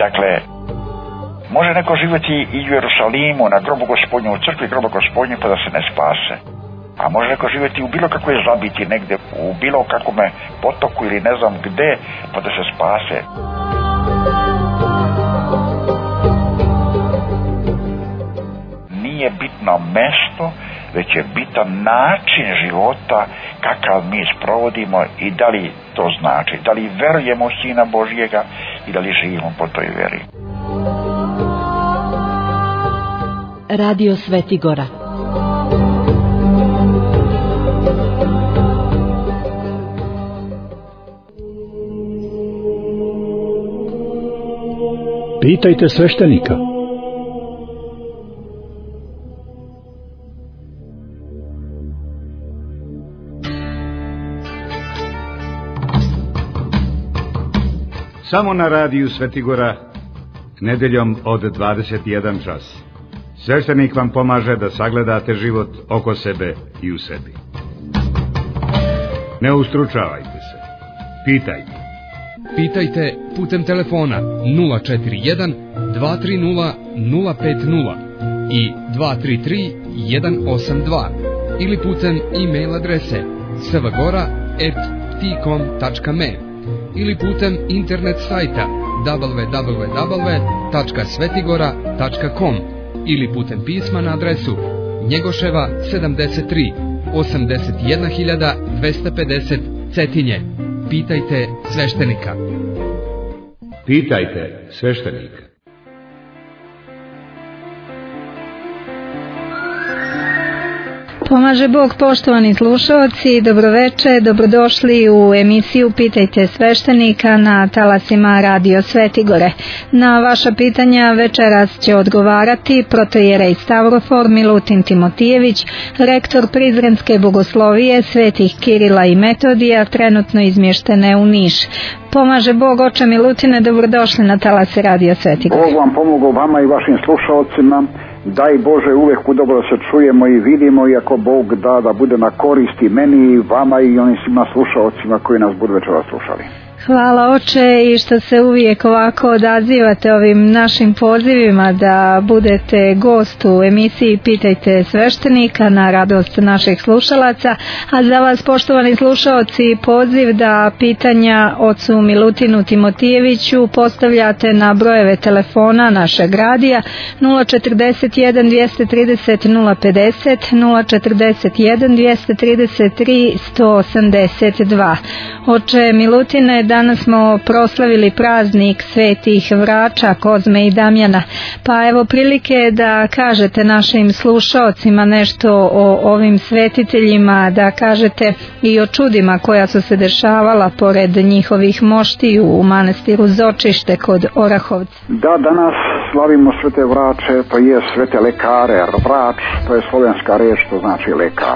Dakle, može neko živjeti i u Jerusalimu, na grobu Gospodnju, u crkvi groba Gospodnju, pa da se ne spase. A može neko živjeti u bilo kakvoj zabiti negdje, u bilo kakvome potoku ili ne znam gde, pa da se spase. Nije bitno mesto, već je bitan način života kakav mi sprovodimo i da li to znači, da li verujemo u Sina Božjega i da li živimo po toj veri. Radio Svetigora. Pitajte sveštenika. Samo na radiju Svetigora, nedeljom od 21 čas. Sveštenik vam pomaže da sagledate život oko sebe i u sebi. Ne ustručavajte se. Pitajte. Pitajte putem telefona 041 230 050 i 233 182 ili putem e-mail adrese svgora@tcom.me ili putem internet sajta www.svetigora.com ili putem pisma na adresu Njegoševa 73 81250 Cetinje. Pitajte sveštenika. Pitajte sveštenika. Pomaže Bog, poštovani slušalci, dobroveče, dobrodošli u emisiju Pitajte sveštenika na talasima Radio Svetigore. Na vaša pitanja večeras će odgovarati protojerej Stavrofor Milutin Timotijević, rektor Prizrenske bogoslovije Svetih Kirila i Metodija, trenutno izmještene u Niš. Pomaže Bog, oče Milutine, dobrodošli na talase Radio Svetigore. Bog vam pomogao, vama i vašim slušalcima. Daj Bože uvek udobro se čujemo i vidimo, i ako Bog da bude na koristi meni i vama i onim svima slušalcima koji nas budu večera slušali. Hvala oče i što se uvijek ovako odazivate ovim našim pozivima da budete gost u emisiji Pitajte sveštenika na radost naših slušalaca, a za vas poštovani slušalci poziv da pitanja ocu Milutinu Timotijeviću postavljate na brojeve telefona našeg radija 041 230 050, 041 233 182. Oče Milutine, danas smo proslavili praznik svetih vrača Kozme i Damjana, pa evo prilike da kažete našim slušaocima nešto o ovim svetiteljima, da kažete i o čudima koja su se dešavala pored njihovih moštiju u manastiru Zočište kod Orahovca. Da, danas slavimo svete vrače, to je svete lekare. Vrač, to je slovenska reč, to znači lekar.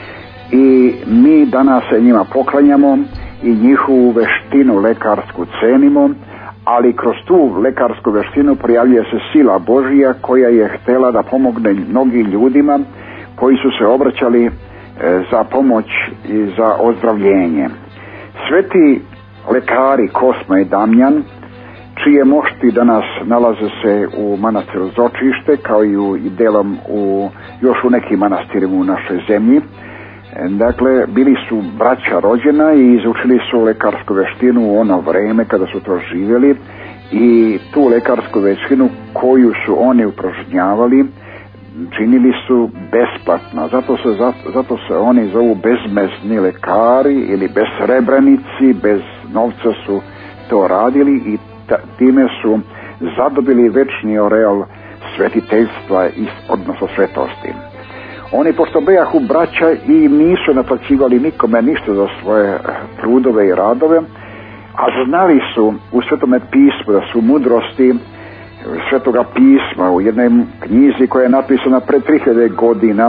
I mi danas se njima poklanjamo i njihovu veštinu lekarsku cenimo, ali kroz tu lekarsku veštinu prijavljuje se sila Božija koja je htjela da pomogne mnogim ljudima koji su se obraćali za pomoć i za ozdravljenje. Sveti lekari Kosma i Damjan, čije mošti danas nalaze se u manastiru Zočište, kao i delom još u nekim manastirima u našoj zemlji. Dakle, bili su braća rođena i izučili su lekarsku veštinu u ono vreme kada su to živjeli, i tu lekarsku veštinu koju su oni upražnjavali činili su besplatno. Zato se oni zovu bezmezni lekari ili besrebrenici, bez novca su to radili i time su zadobili večni oreal svetiteljstva, odnosno svetosti. Oni, pošto bejahu braća i nisu naplaćivali nikome ništa za svoje trudove i radove, a znali su u Svetome pismu da su mudrosti Svetoga pisma u jednoj knjizi koja je napisana pred 3000 godina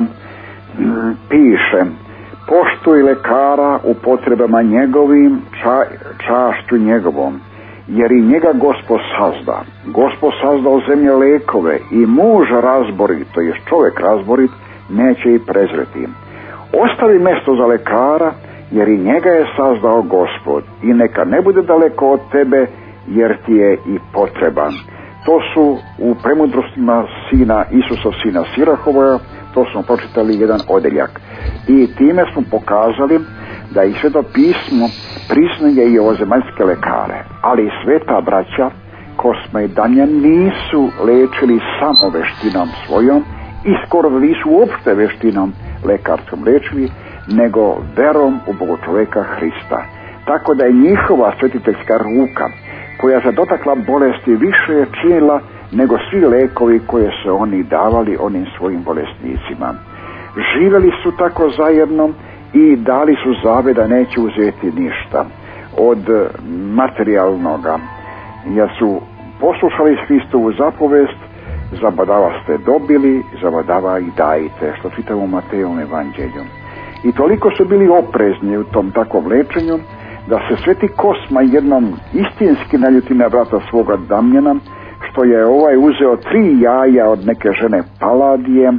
piše: poštuj lekara u potrebama njegovim, čašću njegovom, jer i njega Gospod sazda. Gospod sazdao zemlje lekove i muž razborit, to je čovjek razborit, neće i prezreti. Ostavi mjesto za lekara, jer i njega je sazdao Gospod, i neka ne bude daleko od tebe, jer ti je i potreban. To su u premudrostima sina Isusa, sina Sirahovoja, to smo pročitali jedan odeljak. I time smo pokazali da i Sveto pismo priznaje i ovozemaljske lekare, ali sveta braća Kosma i Damjan nisu lečili samo veštinom svojom i skoro da nisu uopšte veštinom lekarskom lečili, nego verom u Bogočoveka Hrista. Tako da je njihova svetiteljska ruka koja se dotakla bolesti više je činila nego svi lekovi koje se oni davali onim svojim bolesnicima. Živjeli su tako zajedno i dali su zavjet da neće uzeti ništa od materijalnoga, jer su poslušali Hristovu zapovest: zabadava ste dobili, zabadava i dajte, što čitamo u Matejovom evanđelju. I toliko su bili oprezni u tom takvom lečenju da se sveti Kosma jednom istinski naljuti na brata svoga Damjana, što je ovaj uzeo 3 jaja od neke žene Paladije,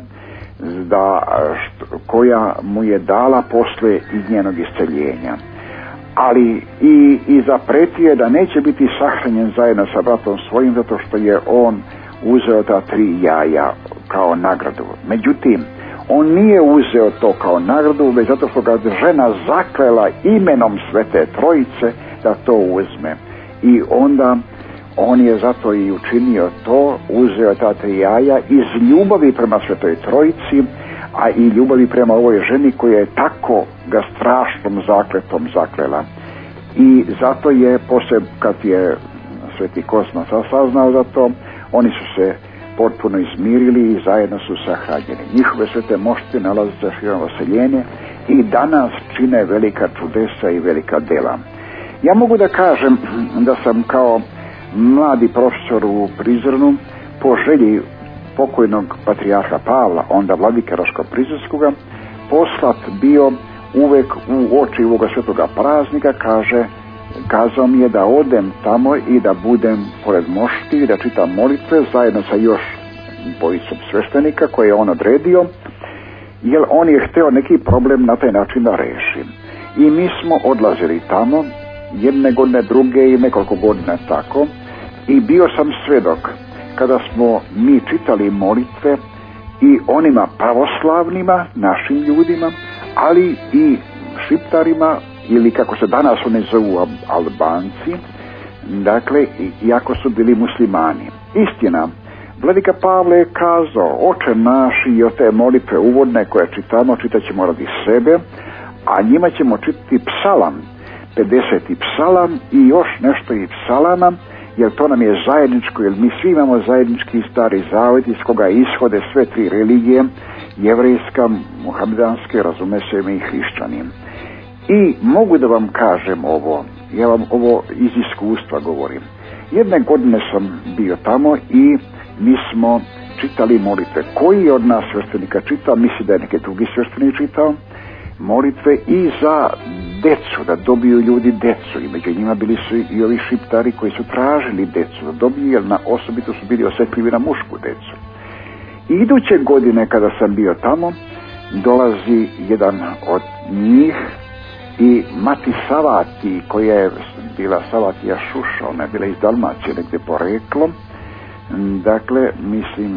koja mu je dala posle iz njenog isceljenja. Ali i zapretio da neće biti sahranjen zajedno sa bratom svojim, zato što je on uzeo ta 3 jaja kao nagradu. Međutim, on nije uzeo to kao nagradu, već zato što ga žena zaklela imenom Svete Trojice da to uzme. I onda on je zato i učinio to, uzeo ta 3 jaja iz ljubavi prema Svetoj Trojici, a i ljubavi prema ovoj ženi koja je tako ga strašnom zakletom zaklela. I zato je poslije, kad je sveti Kosma saznao za to, oni su se potpuno izmirili i zajedno su sahranjeni. Njihove svete mošti nalaze za širom vaseljenje i danas čine velika čudesa i velika dela. Ja mogu da kažem da sam kao mladi profesor u Prizrenu po želji pokojnog patrijarha Pavla, onda vladike Raško-Prizrenskoga, poslat bio uvek u oči ovoga svetoga praznika, kazao mi je da odem tamo i da budem pored mošti i da čitam molitve zajedno sa još dvojicom sveštenika koje je on odredio, jer on je hteo neki problem na taj način da reši. I mi smo odlazili tamo jedne godine, druge i nekoliko godina tako, i bio sam svedok kada smo mi čitali molitve i onima pravoslavnima, našim ljudima, ali i šiptarima, ili kako se danas oni zovu Albanci, dakle, iako su bili muslimani. Istina, vladika Pavle je kazao: oče naši i od te molitve uvodne koje čitamo, čitat ćemo radi sebe, a njima ćemo čitati psalam, 50. psalam i još nešto i psalama, jer to nam je zajedničko, jer mi svi imamo zajednički Stari Zavet iz koga ishode sve 3 religije, jevrejska, muhamedanske, razume se i hrišćani. I mogu da vam kažem ovo, ja vam ovo iz iskustva govorim. Jedne godine sam bio tamo i mi smo čitali molitve. Koji od nas sveštenika čitao, misli da je neki drugi sveštenik čitao, molitve i za decu, da dobiju ljudi decu, i među njima bili su i ovi šiptari koji su tražili decu da dobiju, jer osobito su bili osjetljivi na mušku decu. I iduće godine kada sam bio tamo, dolazi jedan od njih i mati Savati, koja je bila Savatija Šuša, ona je bila iz Dalmacije negdje poreklom, dakle, mislim,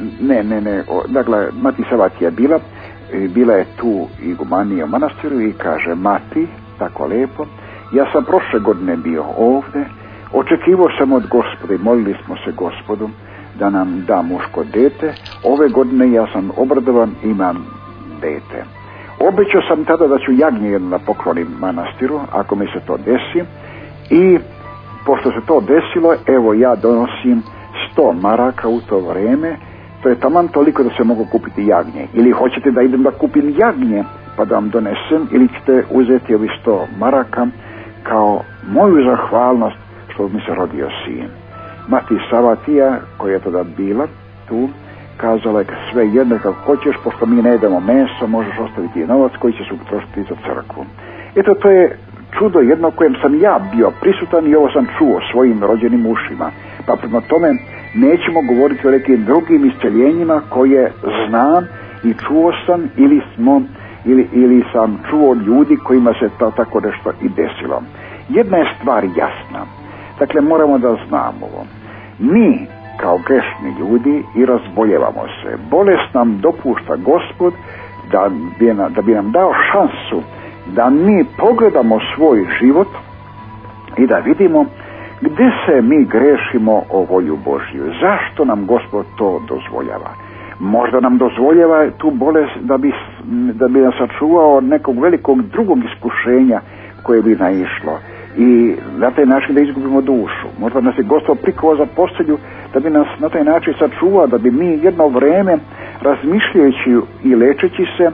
dakle, mati Savatija bila je tu igumanija u manastiru i kaže: mati, tako lepo, ja sam prošle godine bio ovdje, očekivao sam od Gospoda i molili smo se Gospodu da nam da muško dete, ove godine ja sam obradovan, imam dete. Obećao sam tada da ću jagnje jedno da poklonim manastiru, ako mi se to desi, i pošto se to desilo, evo ja donosim 100 maraka u to vrijeme, to je taman toliko da se mogu kupiti jagnje. Ili hoćete da idem da kupim jagnje pa da vam donesem, ili ćete uzeti ovi 100 maraka kao moju zahvalnost što mi se rodio sin. Mati Savatija, koja je tada bila tu, kazala je: sve jedno kako hoćeš, pošto mi ne jedemo meso, možeš ostaviti novac koji će se utrošiti za crkvu. Eto, to je čudo jedno kojem sam ja bio prisutan i ovo sam čuo svojim rođenim ušima. Pa prema tome nećemo govoriti o nekim drugim isceljenjima koje znam i čuo sam ili sam čuo od ljudi kojima se to tako nešto i desilo. Jedna je stvar jasna. Dakle, moramo da znamo ovo. Mi, kao grešni ljudi, i razboljevamo se. Bolest nam dopušta Gospod da bi nam dao šansu da mi pogledamo svoj život i da vidimo gdje se mi grešimo o volju Božju. Zašto nam Gospod to dozvoljava? Možda nam dozvoljava tu bolest da bi nas sačuvao nekog velikog drugog iskušenja koje bi naišlo i na taj način da izgubimo dušu. Možda nas je Gospod prikovao za postelju da bi nas na taj način sačuvao, da bi mi jedno vreme razmišljajući i lečeći se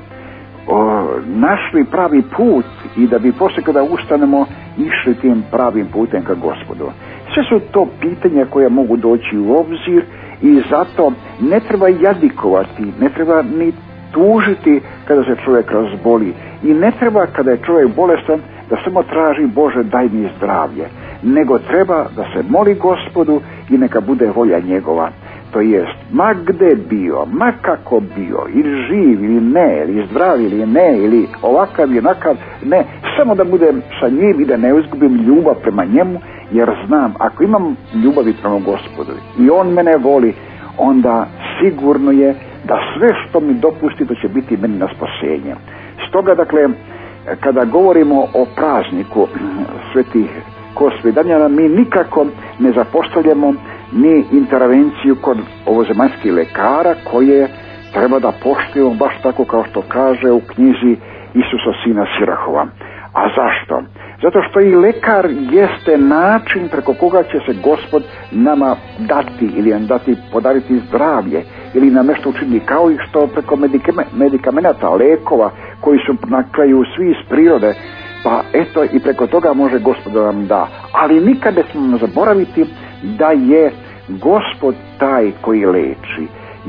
našli pravi put i da bi poslije kada ustanemo išli tim pravim putem ka Gospodu. Sve su to pitanja koja mogu doći u obzir i zato ne treba jadikovati, ne treba ni tužiti kada se čovjek razboli i ne treba kada je čovjek bolestan da samo traži Bože daj mi zdravlje, nego treba da se moli Gospodu i neka bude volja njegova. To jest, ma gde bio, ma kako bio, ili živ ili ne, ili zdrav ili ne, ili ovakav i onakav, ne, samo da budem sa njim i da ne izgubim ljubav prema njemu, jer znam, ako imam ljubavi prema Gospodu i on mene voli, onda sigurno je da sve što mi dopusti to će biti meni na spasenje. Stoga, dakle, kada govorimo o prazniku svetih Kosme i Damjana, mi nikako ne zapostavljamo ni intervenciju kod ovozemaljskih lekara koje treba da poštujemo baš tako kao što kaže u knjizi Isusa sina Sirahova. A zašto? Zato što i lekar jeste način preko koga će se Gospod nama dati ili nam podariti zdravlje ili nam nešto učiniti, kao i što preko medikamenata, lekova koji su na kraju svi iz prirode, pa eto i preko toga može Gospod da nam da. Ali nikada ne smemo zaboraviti da je Gospod taj koji leči,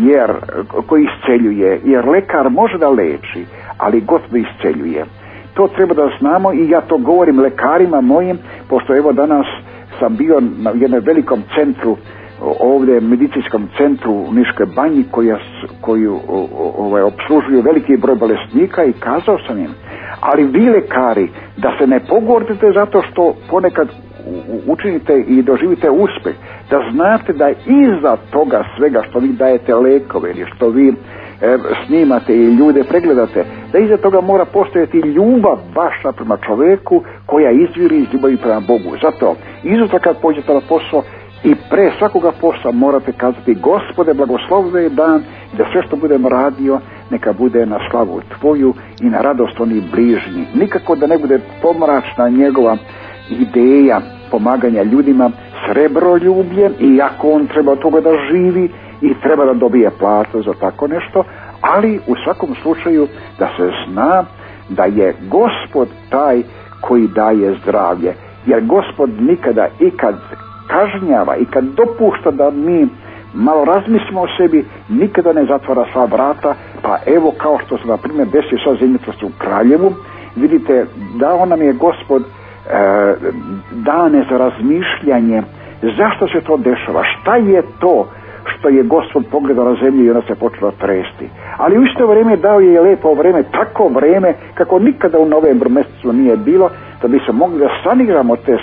koji isceljuje, jer lekar može da leči, ali Gospod isceljuje. To treba da znamo i ja to govorim lekarima mojim, pošto evo danas sam bio na jednom velikom centru, ovdje medicinskom centru u Niškoj banji koju opslužuju veliki broj bolesnika i kazao sam im, ali vi lekari da se ne pogordite zato što ponekad učinite i doživite uspjeh, da znate da iza toga svega što vi dajete lekove ili što vi snimate i ljude pregledate, da iza toga mora postojati ljubav vaša prema čovjeku koja izviri iz ljubavi prema Bogu. Zato izutra kad pođete na posao i pre svakoga posla morate kazati Gospode blagoslovi dan i da sve što budem radio neka bude na slavu tvoju i na radost onih bližnjih. Nikako da ne bude pomračna njegova ideja pomaganja ljudima srebroljubljem, iako on treba od toga da živi i treba da dobije platu za tako nešto, ali u svakom slučaju da se zna da je Gospod taj koji daje zdravlje, jer Gospod nikada i kad kažnjava i kad dopušta da mi malo razmislimo o sebi, nikada ne zatvara sva vrata, pa evo kao što se na primjer desio sa zemljotrosom u Kraljevu, vidite dao nam je Gospod dane za razmišljanje zašto se to dešava, šta je to što je Gospod pogledao na zemlju i ona se počela tresti. Ali u isto vrijeme dao je lepo vrijeme, tako vrijeme kako nikada u novembru mjesecu nije bilo, da bi se mogli da saniramo te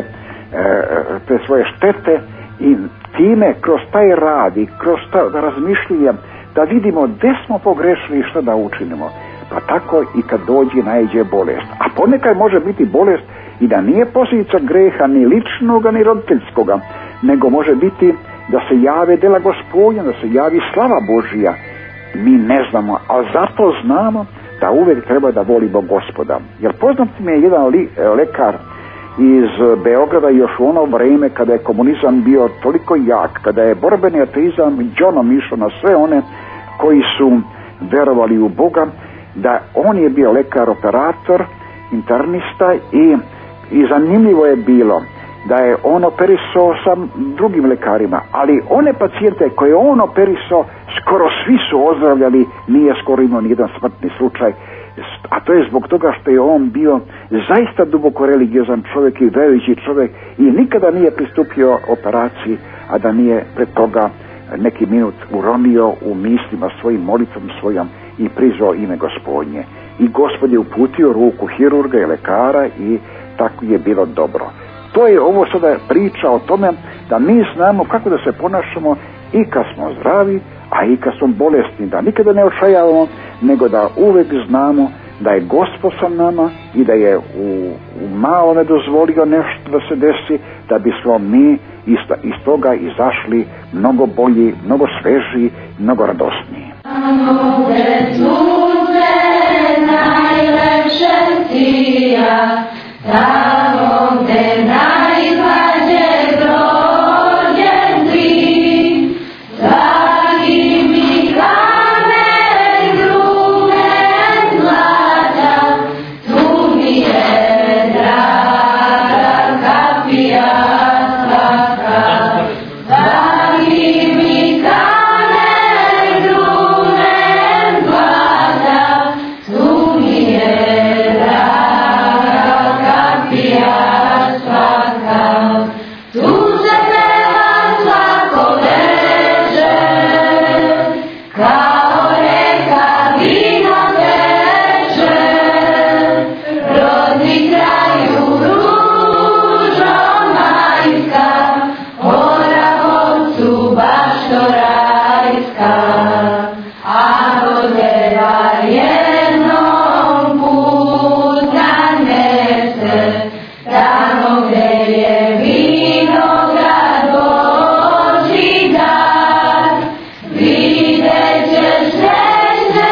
svoje štete i time kroz taj rad i kroz ta razmišljanja da vidimo gdje smo pogrešili i što da učinimo. Pa tako i kad dođe naiđe bolest. A ponekad može biti bolest i da nije posljedica greha ni ličnoga ni roditeljskoga, nego može biti da se jave dela Gospodnja, da se javi slava Božija. Mi ne znamo, ali zato znamo da uvijek treba da volimo Gospoda. Jer poznat mi je jedan lekar iz Beograda još u ono vrijeme kada je komunizam bio toliko jak, kada je borbeni ateizam džonom išao na sve one koji su verovali u Boga, da on je bio lekar, operator, internista i zanimljivo je bilo da je on operisao sa drugim lekarima, ali one pacijente koje on operisao skoro svi su ozdravljali, nije skoro imao nijedan smrtni slučaj, a to je zbog toga što je on bio zaista duboko religiozan čovjek i verujući čovjek i nikada nije pristupio operaciji, a da nije pred toga neki minut uronio u mislima svojim molitvom svojom i prizvao ime Gospodnje. I Gospod je uputio ruku hirurga i lekara i tako je bilo dobro. To je ovo sada priča o tome da mi znamo kako da se ponašamo i kad smo zdravi, a i kad smo bolesni, da nikada ne očajavamo, nego da uvek znamo da je Gospod sa nama i da je u malo ne dozvolio nešto da se desi, da bismo mi iz toga izašli mnogo bolji, mnogo svežiji, mnogo radosniji. Tamo gde najmlađe rođenci, dragi mi kamen grumen mlada, tu mi je draga kapija svaka. Dragi mi kamen grumen mlada, tu mi je draga kapija svaka. Tu se peva svako veče, kao reka vino teče, rodni kraju ružo majska, orahovcu bašto rajska, a rodeva jednom put nanese, tamo gde je vinograd Božidar, vidjet ćeš srećne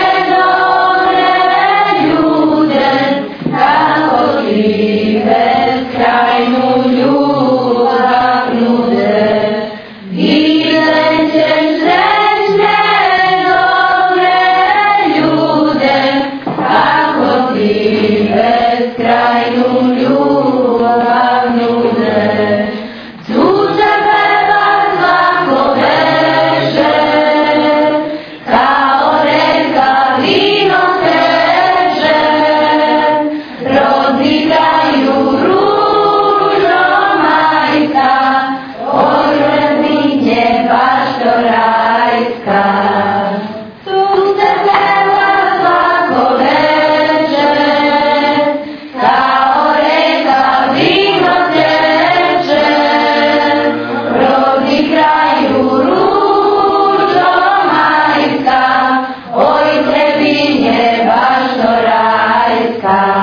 dobre ljude, kako ti beskrajnu ljubav nude. Vidjet ćeš srećne dobre ljude, kako ti beskrajnu ljubav nude. Tu se peva svako veče, kao reka vino teče, rodni kraju ružo majka, orvinje bašto rajska. Tu se peva svako veče, kao reka vino teče, rodni kraju ružo majka, oj Trebinje bašto rajska.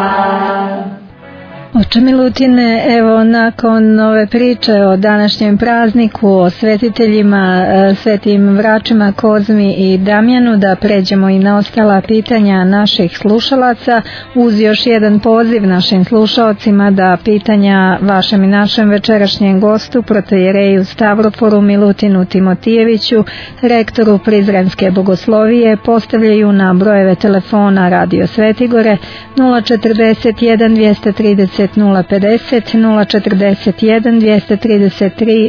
Oče Milutine, evo nakon ove priče o današnjem prazniku, o svetiteljima, svetim vračima Kozmi i Damjanu, da pređemo i na ostala pitanja naših slušalaca, uz još jedan poziv našim slušalcima da pitanja vašem i našem večerašnjem gostu, protojereju Stavroporu Milutinu Timotijeviću, rektoru Prizrenske bogoslovije, postavljaju na brojeve telefona Radio Svetigore 041 230 050, 041 233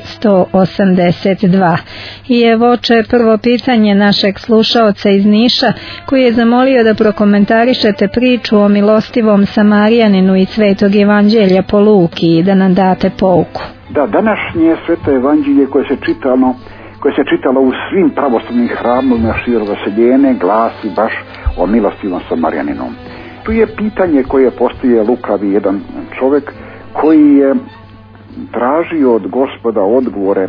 182. I evo oče, prvo pitanje našeg slušaoca iz Niša, koji je zamolio da prokomentarišete priču o milostivom Samarijaninu i Svetog evanđelja po Luki i da nam date pouku. Da, današnje sveto evanđelje koje se čitalo u svim pravoslavnim hramovima širom vaseljene glasi baš o milostivom Samarijaninu. Tu je pitanje koje postoje lukavi jedan čovjek koji je tražio od Gospoda odgovore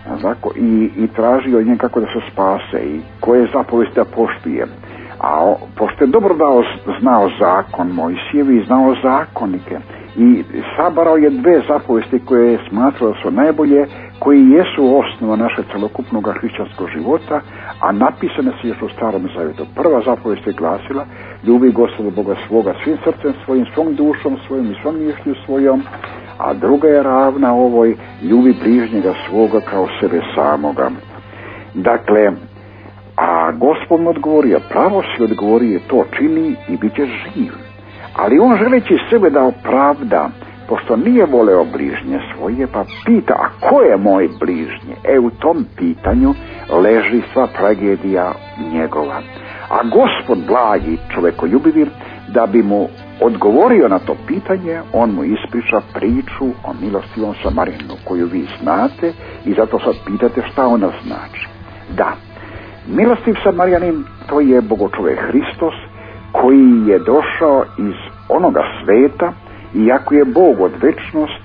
i tražio od njega kako da se spase i koje zapovesti da poštuje. A pošto je dobro znao zakon Mojsijev i znao zakonike i sabrao je dve zapovesti koje je smatrao da su najbolje, koji jesu osnova našeg celokupnog hrišćanskog života, a napisane su još u Starom Zavjetu. Prva zapovest je glasila: ljubi Gospoda Boga svoga svim srcem svojim, svom dušom svojom i svom mišlju svojom, a druga je ravna ovoj: ljubi bližnjega svoga kao sebe samoga. Dakle, a Gospod mu odgovorio, pravo si odgovorio, to čini i bit ćeš živ. Ali on želeći sebe da opravda, pošto nije voleo bližnje svoje, pa pita: a ko je moj bližnje? U tom pitanju leži sva tragedija njegova. A Gospod blagi, čovekoljubivi, da bi mu odgovorio na to pitanje, on mu ispriča priču o milostivom Samarijanu koju vi znate i zato sad pitate šta ona znači. Da, milostiv Samarijanin, to je Bogočovek Hristos koji je došao iz onoga sveta, iako je Bog od večnosti,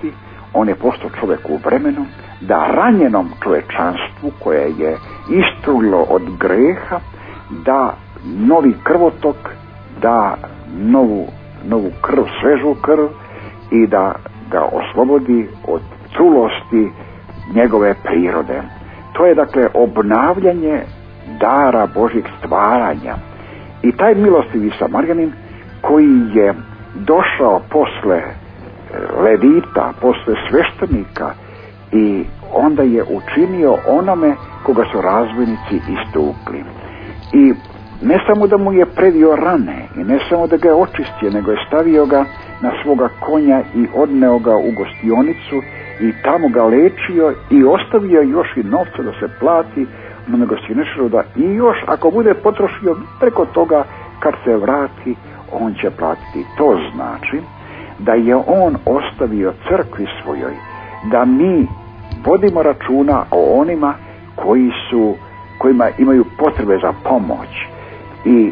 on je postao čovjek u vremenu, da ranjenom čovječanstvu koje je istrulilo od greha, da novi krvotok, da novu krv, svežu krv i da ga oslobodi od trulosti njegove prirode. To je dakle obnavljanje dara Božjeg stvaranja. I taj milostivi Samarjanin koji je došao posle levita, posle sveštenika i onda je učinio onome koga su razbojnici istukli. I ne samo da mu je predio rane i ne samo da ga je očistio, nego je stavio ga na svoga konja i odneo ga u gostionicu i tamo ga lečio i ostavio još i novca da se plati na gostioničaru, da i još ako bude potrošio preko toga kad se vrati on će platiti. To znači da je on ostavio crkvi svojoj da mi vodimo računa o onima kojima imaju potrebe za pomoć. I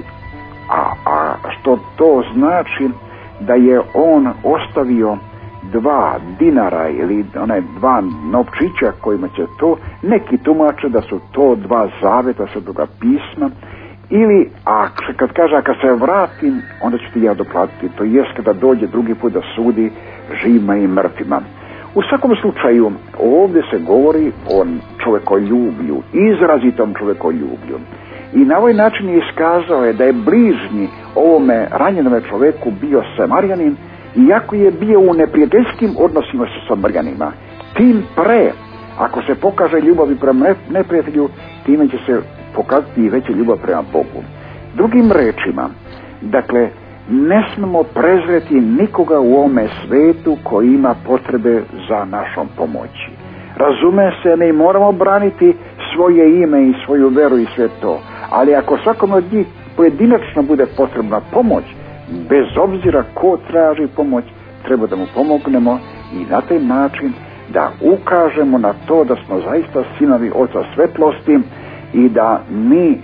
a što to znači? Da je on ostavio 2 dinara ili onaj 2 novčića kojima će to, neki tumače da su to 2 zaveta Svetoga pisma, ili kad kaže kad se vratim onda ću ti ja doplatiti, to jest kada dođe drugi put da sudi živima i mrtvima. U svakom slučaju ovdje se govori o čovekoljublju, izrazitom čovekoljublju. I na ovaj način je iskazao da je bližnji ovome ranjenome čoveku bio Samarjanin, iako je bio u neprijateljskim odnosima sa Samarjanima. Tim pre, ako se pokaže ljubav prema neprijatelju, time će se pokazati i veća ljubav prema Bogu. Drugim rečima, dakle, ne smemo prezreti nikoga u ovome svetu koji ima potrebe za našom pomoći. Razume se, mi moramo braniti svoje ime i svoju veru i sve to, ali ako svakom od njih pojedinačno bude potrebna pomoć, bez obzira ko traži pomoć, treba da mu pomognemo i na taj način da ukažemo na to da smo zaista sinovi Oca svetlosti i da mi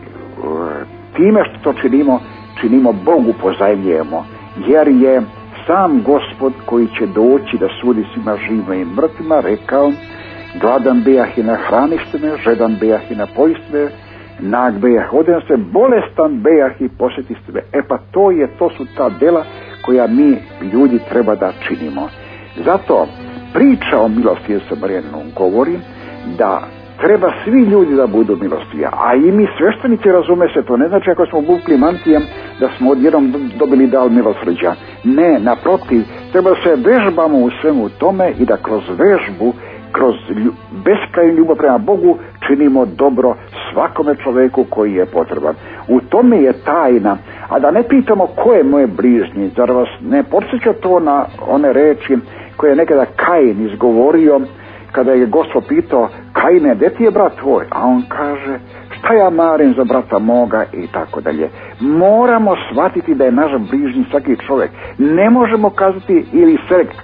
time što to činimo Bogu pozajmljujemo, jer je sam Gospod koji će doći da sudi svima živima i mrtvima rekao: gladan bejah i nahranište me, žedan bejah i napojiste me, nag bejah odem se, bolestan bejah i posjetiste me. Pa to su ta dela koja mi ljudi treba da činimo. Zato priča o milosti Samarjaninu govori da treba svi ljudi da budu milostivi, a i mi sveštenici, razume se, to ne znači ako smo bukli mantijem da smo odjednom dobili dar milosrđa. Ne, naprotiv, treba da se vežbamo u svemu tome i da kroz vežbu, kroz beskrajnu ljubav prema Bogu činimo dobro svakome čoveku koji je potreban. U tome je tajna, a da ne pitamo ko je moje bližnji, zar vas ne podsjeća to na one reči koje je nekada Kain izgovorio kada je Gospod pitao: Kaine, gde ti je brat tvoj? A on kaže: šta ja marim za brata moga, i tako dalje. Moramo shvatiti da je naš bližnji svaki čovjek. Ne možemo kazati ili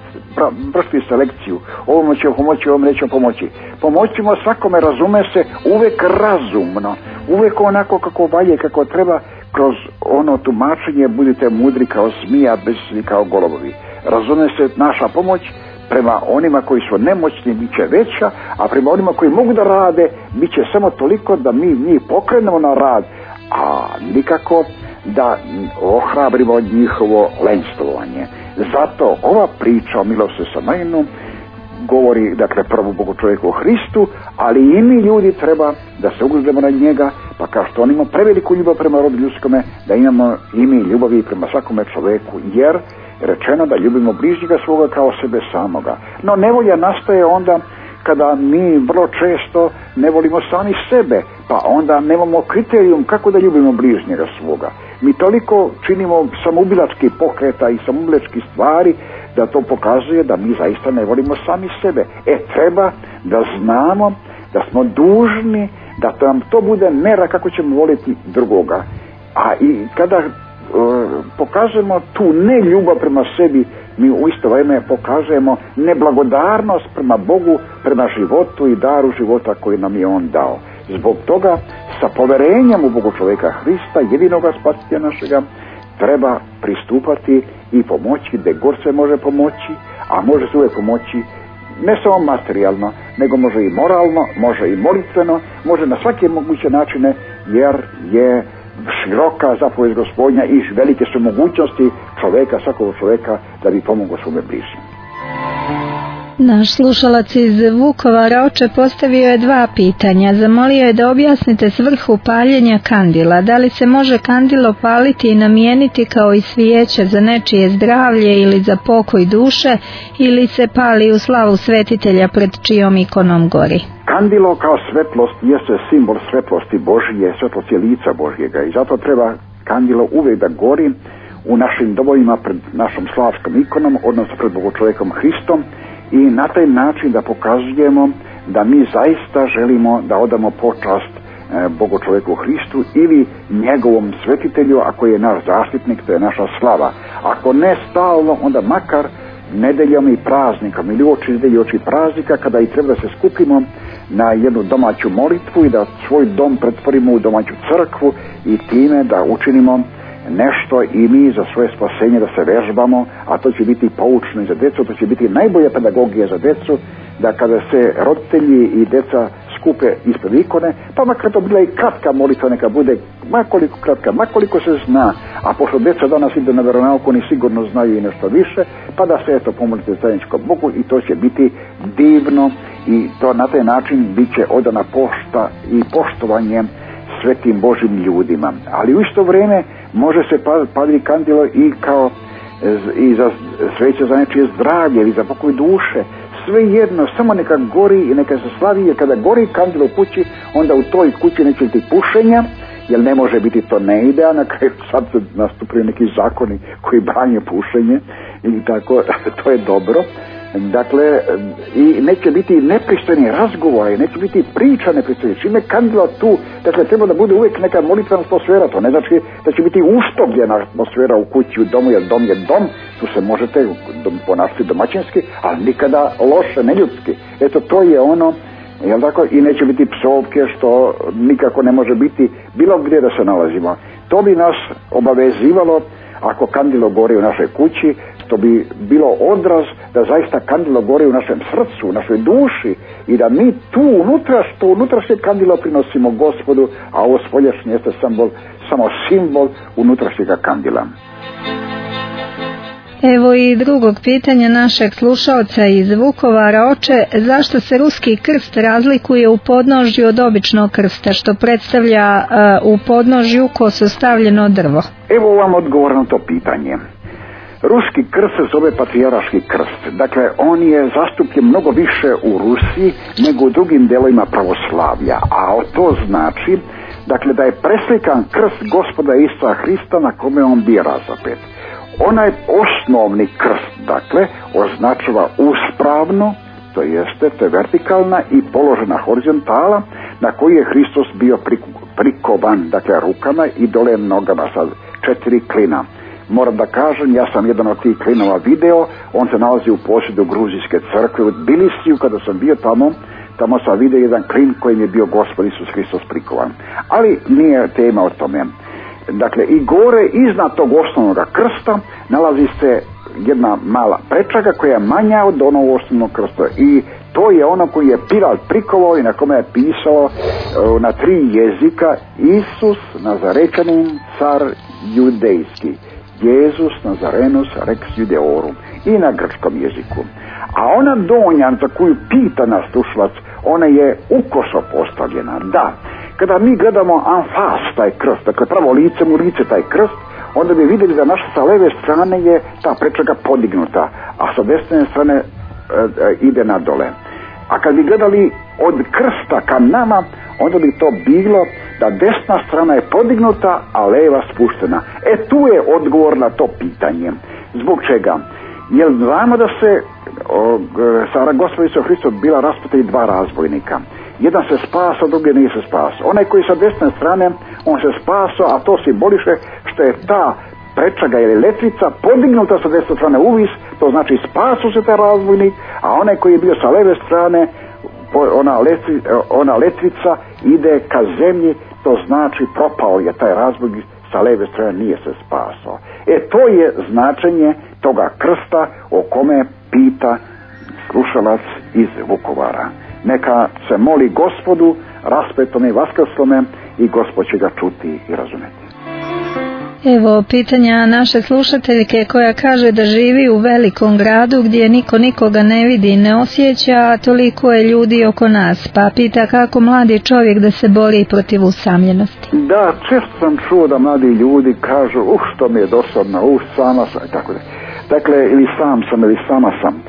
vršiti selekciju. Ovom će pomoći, ovom neće pomoći. Pomoćimo svakome, razume se, uvek razumno, uvek onako kako valje, kako treba. Kroz ono tumačenje budite mudri kao zmija, besni kao golobovi. Razume se, naša pomoć prema onima koji su nemoćni bit će veća, a prema onima koji mogu da rade bit će samo toliko da mi njih pokrenemo na rad, a nikako da ohrabrimo njihovo lenstvovanje. Zato ova priča o milosti Samarjaninu govori, dakle, prvo Bogu čovjeku Hristu, ali i mi ljudi treba da se ugledamo na njega, pa kao što on ima preveliku ljubav prema rodu ljudskome, da imamo i mi ljubavi prema svakome čovjeku, jer rečeno da ljubimo bližnjega svoga kao sebe samoga. No nevolja nastaje onda kada mi vrlo često ne volimo sami sebe, pa onda nemamo kriterijum kako da ljubimo bližnjega svoga. Mi toliko činimo samoubilačkih pokreta i samoubilačkih stvari da to pokazuje da mi zaista ne volimo sami sebe. Treba da znamo da smo dužni da nam to bude mera kako ćemo voliti drugoga. A i kada pokazujemo tu ne ljubav prema sebi, mi u isto vrijeme pokazujemo neblagodarnost prema Bogu, prema životu i daru života koji nam je On dao. Zbog toga sa poverenjem u Bogu čovjeka Hrista, jedinoga spasitelja našega, treba pristupati i pomoći gdje god se može pomoći, a može se uvijek pomoći ne samo materijalno, nego može i moralno, može i molitveno, može na svake moguće načine, jer je široka zapovijed Gospodnja i velike su mogućnosti čoveka, svakog čoveka, da bi pomogao svome bližnjem. Naš slušalac iz Vukovara, oče, postavio je 2 pitanja. Zamolio je da objasnite svrhu paljenja kandila. Da li se može kandilo paliti i namijeniti kao i svijeće za nečije zdravlje ili za pokoj duše, ili se pali u slavu svetitelja pred čijom ikonom gori? Kandilo kao svetlost jeste simbol svetlosti Božije, svetlosti lica Božjega, i zato treba kandilo uvijek da gori u našim domovima pred našom slavskom ikonom, odnosno pred Bogočovekom Hristom, i na taj način da pokazujemo da mi zaista želimo da odamo počast Bogočoveku Hristu ili njegovom svetitelju, ako je naš zaštitnik, to je naša slava. Ako ne stalno, onda makar nedeljom i praznikom ili uoči praznika, kada i treba da se skupimo na jednu domaću molitvu i da svoj dom pretvorimo u domaću crkvu i time da učinimo nešto i mi za svoje spasenje, da se vežbamo, a to će biti poučno i za djecu, to će biti najbolja pedagogija za djecu, da kada se roditelji i djeca skupe ispred ikone, pa makar to bila i kratka molitva, neka bude makoliko kratka, makoliko se zna, a pošto djeca danas ide na veronauk, oni sigurno znaju i nešto više, pa da se eto pomolite zajedničkom Bogu, i to će biti divno, i to na taj način bit će odana pošta i poštovanje svetim Božim ljudima. Ali u isto vrijeme može se paliti kandilo i kao i za sveće za nečije zdravlje ili za pokoj duše. Sve jedno, samo neka gori i neka se slavi, jer kada gori kandilo u kući, onda u toj kući neće biti pušenja, jer ne može biti, to ne ide, a na kraju sad se nastupaju neki zakoni koji branje pušenje i tako, to je dobro. Dakle, i neće biti nepristojni razgovori, neće biti priča nepristojni. Čime kandila tu, dakle, treba da bude uvijek neka molitvena atmosfera, to ne znači da će biti uštogljena atmosfera u kući, u domu, jer dom je dom, tu se možete ponašati domaćinski, ali nikada loše, neljudski. Eto, to je ono, jel tako, i neće biti psovke, što nikako ne može biti bilo gdje da se nalazimo. To bi nas obavezivalo, ako kandilo gori u našoj kući, to bi bilo odraz da zaista kandilo gori u našem srcu, u našoj duši, i da mi tu unutrašnje kandilo prinosimo Gospodu, a ovo spoljašnje jeste samo simbol unutrašnjega kandila. Evo i drugog pitanja našeg slušaoca iz Vukovara, oče, zašto se ruski krst razlikuje u podnožju od običnog krsta, što predstavlja u podnožju koso stavljeno drvo? Evo vam odgovor na to pitanje. Ruski krst se zove patrijaraški krst. Dakle, on je zastupljen mnogo više u Rusiji nego u drugim delovima pravoslavlja. A to znači, dakle, da je preslikan krst Gospoda Isusa Hrista na kome on bio razapet. Onaj osnovni krst, dakle, označava uspravno, to je vertikalna i položena horizontala, na koji je Hristos bio prikovan, dakle, rukama i dole nogama sa 4 klina. Moram da kažem, ja sam jedan od tih klinova video, on se nalazi u posjedu Gruzijske crkve u Tbilisiju. Kada sam bio tamo sam vidio jedan klin kojim je bio Gospod Isus Hristos prikovan. Ali nije tema o tome. Dakle, i gore iznad tog osnovnog krsta nalazi se jedna mala prečaka koja je manja od onog osnovnog krsta, i to je ono koji je Pilat prikovao i na kome je pisalo na 3 jezika: Isus Nazarečanin, car judejski, Jesus Nazarenus Rex Judeorum, i na grčkom jeziku. A ona donja za koju pita nas slušalac, ona je ukoso postavljena. Da, kada mi gledamo anfas taj krst, dakle pravo licem u lice taj krst, onda bi vidjeli da naša sa leve strane je ta prečaka podignuta, a sa desne strane ide nadole. A kad bi gledali od krsta ka nama, onda bi to bilo da desna strana je podignuta, a leva spuštena. Tu je odgovor na to pitanje. Zbog čega? Jer znamo da se sa Gospod Isus Hristos bila raspetili 2 razbojnika. Jedan se spasao, drugi nije se spasao. Onaj koji sa desne strane, on se spasao, a to simboliše što je ta prečaga ili letvica podignuta sa desne strane uvis, to znači spasao se taj razbojnik, a onaj koji je bio sa leve strane, ona letvica ide ka zemlji, to znači propao je taj razbojnik, sa leve strane nije se spasao. To je značenje toga krsta o kome pita slušalac iz Vukovara. Neka se moli Gospodu raspetom i vaskrslome i Gospod će ga čuti i razumeti. Evo pitanja naše slušateljke koja kaže da živi u velikom gradu gdje niko nikoga ne vidi i ne osjeća, a toliko je ljudi oko nas, pa pita kako mladi čovjek da se bori protiv usamljenosti. Da, često sam čuo da mladi ljudi kažu što mi je dosadno, sama sam i tako da. Dakle, ili sam sam ili sama sam.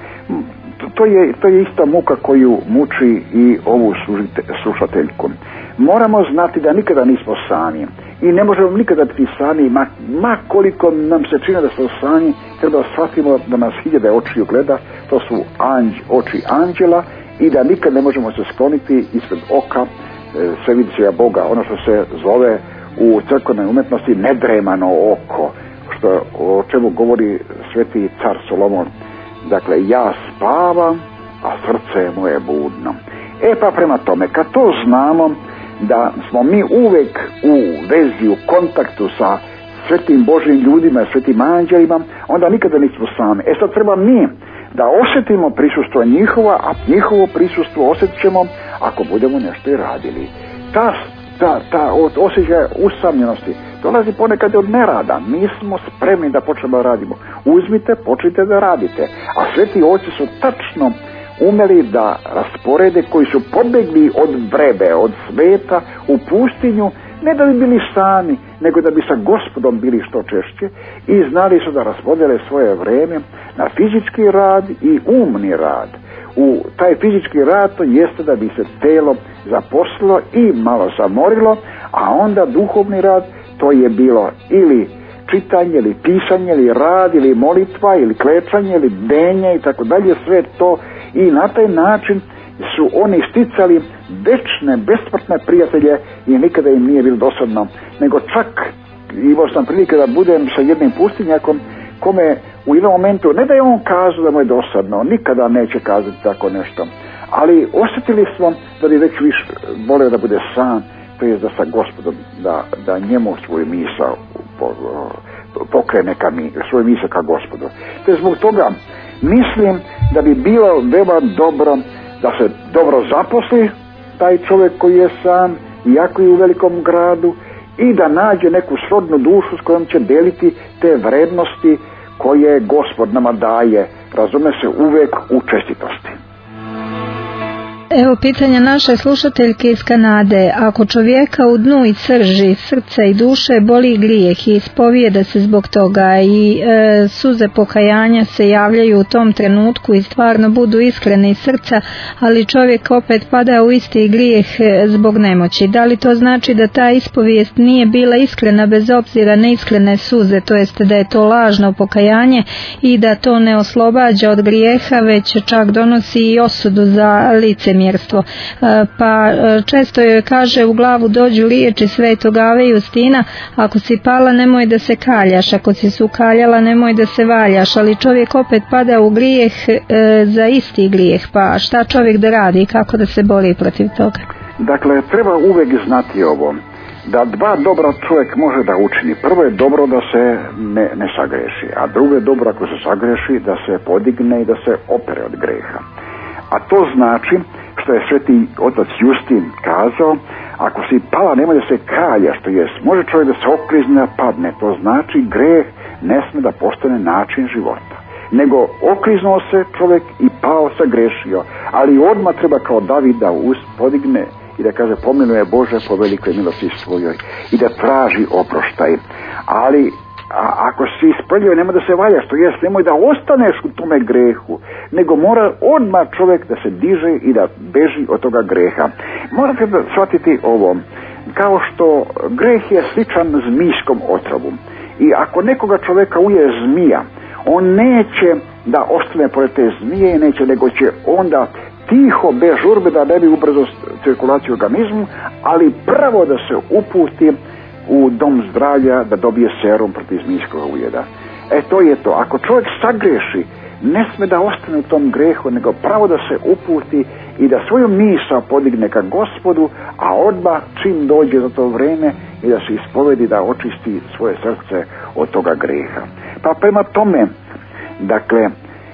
To je ista muka koju muči i ovu slušateljku. Moramo znati da nikada nismo sami i ne možemo nikada biti sami, ma koliko nam se čini da smo sami, treba shvatimo da nas hiljade očiju gleda, to su oči anđela i da nikad ne možemo se skloniti ispred oka sveviđenja Boga, ono što se zove u crkvenoj umjetnosti nedremano oko, o čemu govori sveti car Solomon. Dakle, ja spavam, a srce je moje budno. Pa prema tome, kad to znamo, da smo mi uvek u vezi, u kontaktu sa svetim Božjim ljudima, svetim anđelima, onda nikada nismo sami. Sad treba mi da osjetimo prisustvo njihova, a njihovo prisustvo osjetit ćemo ako budemo nešto i radili. Ta osjećaj usamljenosti dolazi ponekad od nerada. Mi smo spremni da počnemo da radimo. Uzmite, počnite da radite. A sveti oci su tačno umeli da rasporede, koji su pobjegli od vrebe, od sveta u pustinju, ne da bi bili sami, nego da bi sa Gospodom bili što češće, i znali su da raspodele svoje vrijeme na fizički rad i umni rad. U taj fizički rad to jeste da bi se telo zaposlilo i malo zamorilo, a onda duhovni rad to je bilo ili čitanje, ili pisanje, ili rad, ili molitva, ili klečanje, ili bdenje i tako dalje, sve to. I na taj način su oni sticali večne, besmrtne prijatelje i nikada im nije bilo dosadno. Nego čak imao sam prilike da budem sa jednim pustinjakom kome u jednom momentu, ne da je on kazao da mu je dosadno, nikada neće kazati tako nešto, ali osjetili smo da bi već više volio da bude sam, to je da sa Gospodom, da njemu svoju misao pokrene svoju misao ka Gospodu. Te zbog toga mislim da bi bilo veoma dobro da se dobro zaposli taj čovjek koji je sam, iako je u velikom gradu, i da nađe neku srodnu dušu s kojom će deliti te vrednosti koje Gospod nama daje, razume se, uvek u čestitosti. Evo pitanja naše slušateljke iz Kanade. Ako čovjeka u dnu i srži srca i duše boli grijeh i ispovijeda se zbog toga i suze pokajanja se javljaju u tom trenutku i stvarno budu iskrene iz srca, ali čovjek opet pada u isti grijeh zbog nemoći, da li to znači da ta ispovijest nije bila iskrena bez obzira na iskrene suze, to jest da je to lažno pokajanje i da to ne oslobađa od grijeha, već čak donosi i osudu za licemjerstvo? Pa često joj kaže u glavu dođu riječi Svetog Ave Justina: ako si pala nemoj da se kaljaš, ako si se ukaljala nemoj da se valjaš, ali čovjek opet pada u grijeh za isti grijeh. Pa šta čovjek da radi i kako da se bori protiv toga? Dakle, treba uvek znati ovo, da dva dobra čovjek može da učini. Prvo je dobro da se ne sagreši, a drugo je dobro ako se sagreši da se podigne i da se opere od greha. A to znači, što je sveti otac Justin kazao, ako si pala nemoj da se kalja, što jest, može čovjek da se oklizne, padne, to znači greh ne sme da postane način života, nego okliznuo se čovjek i pao, sagrešio, ali odmah treba kao David da podigne i da kaže: pomiluje Bože po velikoj milosti svojoj, i da traži oproštaj. Ali ako si isprljio, nemoj da se valjaš, to jest, nemoj da ostaneš u tome grehu, nego mora odmah čovjek da se diže i da beži od toga greha. Morate da shvatiti ovo, kao što greh je sličan zmijskom otrovu, i ako nekoga čovjeka uje zmija, on neće da ostane pored te zmije, neće, nego će onda tiho, bez žurbe, da ne bi ubrzo cirkulaciju organizmu, ali prvo da se uputi u dom zdravlja da dobije serum protiv zmijskog ujeda. To je to. Ako čovjek sagreši, ne sme da ostane u tom grehu, nego pravo da se uputi i da svoju misao podigne ka Gospodu, a odmah čim dođe za to vrijeme i da se ispovedi, da očisti svoje srce od toga greha. Pa prema tome, dakle,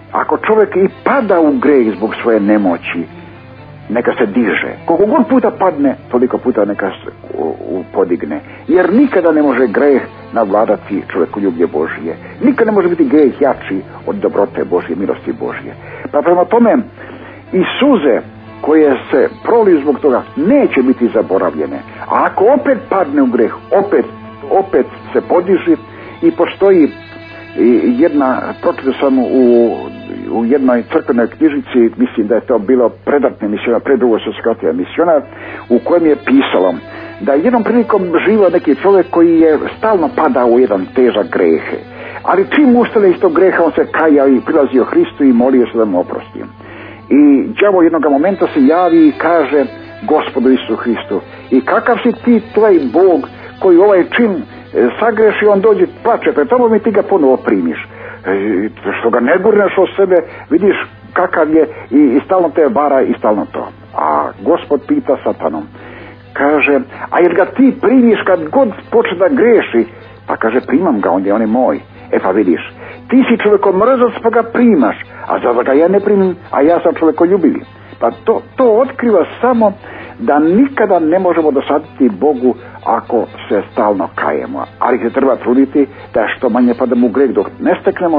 ako čovjek i pada u greh zbog svoje nemoći, neka se diže. Koliko god puta padne, toliko puta neka se podigne. Jer nikada ne može greh navladati čovjekoljublje Božje. Nikada ne može biti greh jači od dobrote Božje, milosti Božje. Pa prema tome, i suze koje se proliju zbog toga neće biti zaboravljene. A ako opet padne u greh, opet se podiži. I postoji jedna, pročitao sam u jednoj crkvenoj knjižici, mislim da je to bilo predratni misionar, pred Drugog svjetskog rata misionar, u kojem je pisalo da jednom prilikom živio neki čovjek koji je stalno padao u jedan težak grehe. Ali čim ustane iz tog greha, on se kajao i prilazio Hristu i molio se da mu oprosti. I đavo jednog momenta se javi i kaže Gospodu Isusu Hristu: i kakav si ti, tvoj Bog, koji ovaj čin sagreši, on dođe, plače pred tobom i ti ga ponovo primiš. Što ga ne gurneš od sebe, vidiš kakav je i stalno te vara i stalno to. A Gospod pita Satanom, kaže: a jer ga ti primiš kad god počne da greši? Pa kaže: primam ga, on je moj. E pa vidiš, ti si čovjekomrzac pa ga primaš, a zato ga ja ne primim, a ja sam čovjekoljubivi. Pa to otkriva samo da nikada ne možemo dosaditi Bogu ako se stalno kajemo. Ali se treba truditi da što manje padamo u greh, dok ne steknemo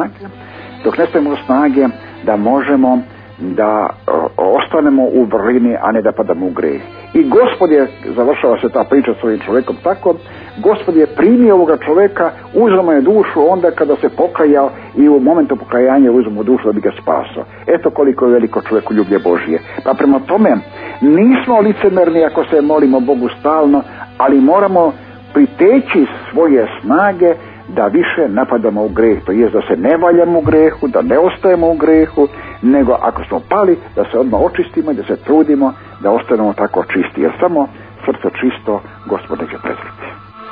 snage da možemo da ostanemo u vrlini, a ne da padamo u greh. I Gospod je, završava se ta priča s ovim čovjekom tako, Gospod je primio ovoga čovjeka, uzeo mu je dušu onda kada se pokajao i u momentu pokajanja uzeo mu dušu da bi ga spasao. Eto koliko je veliko čovjekoljublje Božje. Pa prema tome, nismo licemerni ako se molimo Bogu stalno, ali moramo priteći svoje snage da više napadamo u greh, to jest da se ne valjamo u grehu, da ne ostajemo u grehu, nego ako smo pali, da se odmah očistimo i da se trudimo da ostanemo tako čisti, jer samo srce čisto Gospod neće prezreti.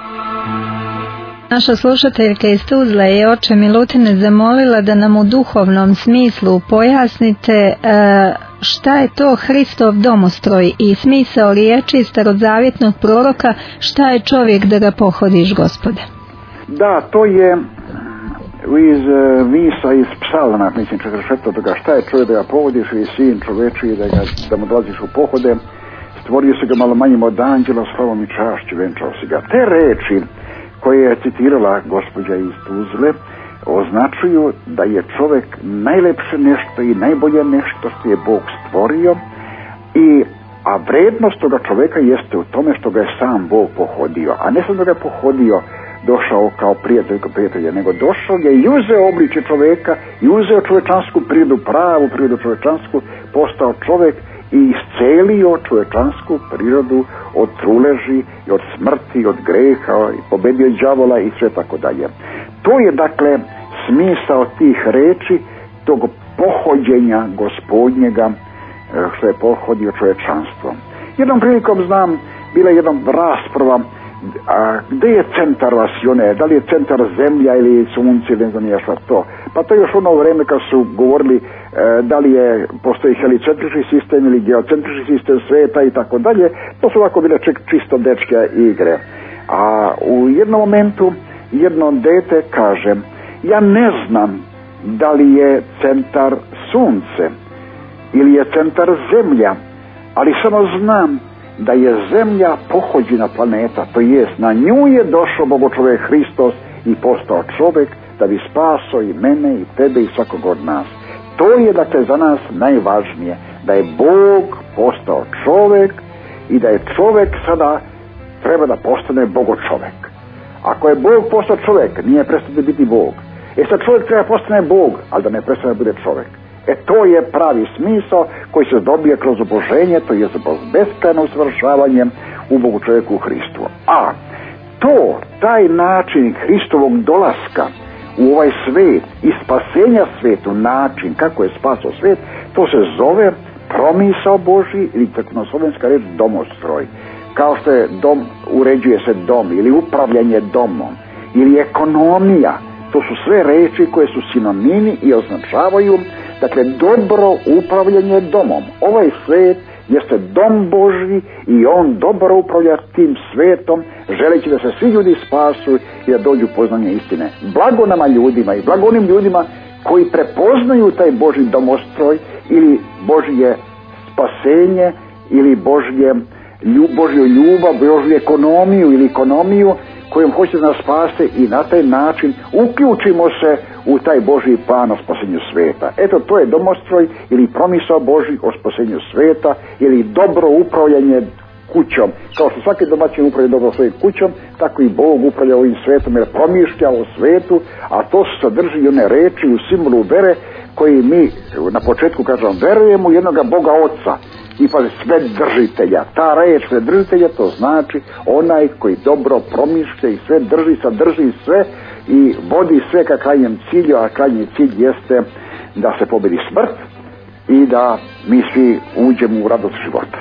Naša slušateljka iz Tuzle je oče Milutine zamolila da nam u duhovnom smislu pojasnite šta je to Hristov domostroj i smisao riječi starozavjetnog proroka: šta je čovjek da ga pohodiš, Gospode? Da, to je iz visa iz psalma, mislim 44. Šta je čovjek da ga pohodiš, i sin čovečiji da mu dolaziš u pohode, stvorio si ga malo manjim od anđela, slavom i čašću venčao si ga. Te reči koje je citirala gospođa iz Tuzle označuju da je čovjek najlepše nešto i najbolje nešto što je Bog stvorio, a vrednost toga čovjeka jeste u tome što ga je sam Bog pohodio, a ne samo da ga je pohodio, došao kao prijatelja, nego došao je i uzeo obličje čovjeka i uzeo čovječansku prirodu, pravu prirodu čovječansku, postao čovjek i iscelio čovječansku prirodu od truleži i od smrti, od greha, i pobedio đavola i sve tako dalje. To je dakle smisao tih reči, tog pohođenja Gospodnjega, što je pohodio čovječanstvo. Jednom prilikom znam, bila je jedna rasprava, gdje je centar vasione, da li je centar zemlja ili sunce, ne znam ja šta to. Pa to je još ono vrijeme kad su govorili da li postoji helicentrični sistem ili geocentrični sistem sveta i tako dalje. To su ovako bile čisto dečke igre. A u jednom momentu jedno dete kaže: ja ne znam da li je centar sunce ili je centar zemlja, ali samo znam da je zemlja pohođena planeta, to jest na nju je došao Bogočovjek Hristos i postao čovjek da bi spasao i mene i tebe i svakog od nas. To je dakle za nas najvažnije, da je Bog postao čovjek i da je čovjek sada treba da postane Bogočovjek. Ako je Bog postao čovjek, nije prestao biti Bog. Sad čovjek treba postane Bog, ali da ne prestane da bude čovjek. To je pravi smisao koji se dobije kroz oboženje, to je beskrajno usavršavanje u Bogu čovjeku Hristu. A taj način Hristovog dolaska u ovaj svijet i spasenja svijetu, način kako je spasao svijet, to se zove promisao Božji ili crkveno-slovenska reč domostroj. Kao što je dom, uređuje se dom ili upravljanje domom ili ekonomija. To su sve reči koje su sinonimi i označavaju dakle dobro upravljanje domom. Ovaj svijet jeste dom Božji i on dobro upravlja tim svijetom, želeći da se svi ljudi spasu i da dođu poznanje istine. Blago nama ljudima i blago onim ljudima koji prepoznaju taj Božji domostroj ili Božje spasenje ili Božju ljubav, Božju ekonomiju ili ekonomiju kojom hoće da nas spase i na taj način uključimo se u taj Božji plan o spasenju sveta. Eto, to je domostroj ili promisao Božji o spasenju sveta ili dobro upravljanje kućom. Kao što svaki domaćin upravlja dobro svojim kućom, tako i Bog upravlja ovim svetom jer promišlja o svetu, a to sadrži i one reči u simbolu vere koji mi na početku kažemo verujemo u jednoga Boga Oca i pa sve držitelja. Ta reč sve držitelja to znači onaj koji dobro promišlja i sve drži, sadrži sve i vodi sve ka krajnjem cilju, a krajnji cilj jeste da se pobedi smrt i da mi svi uđemo u radost života.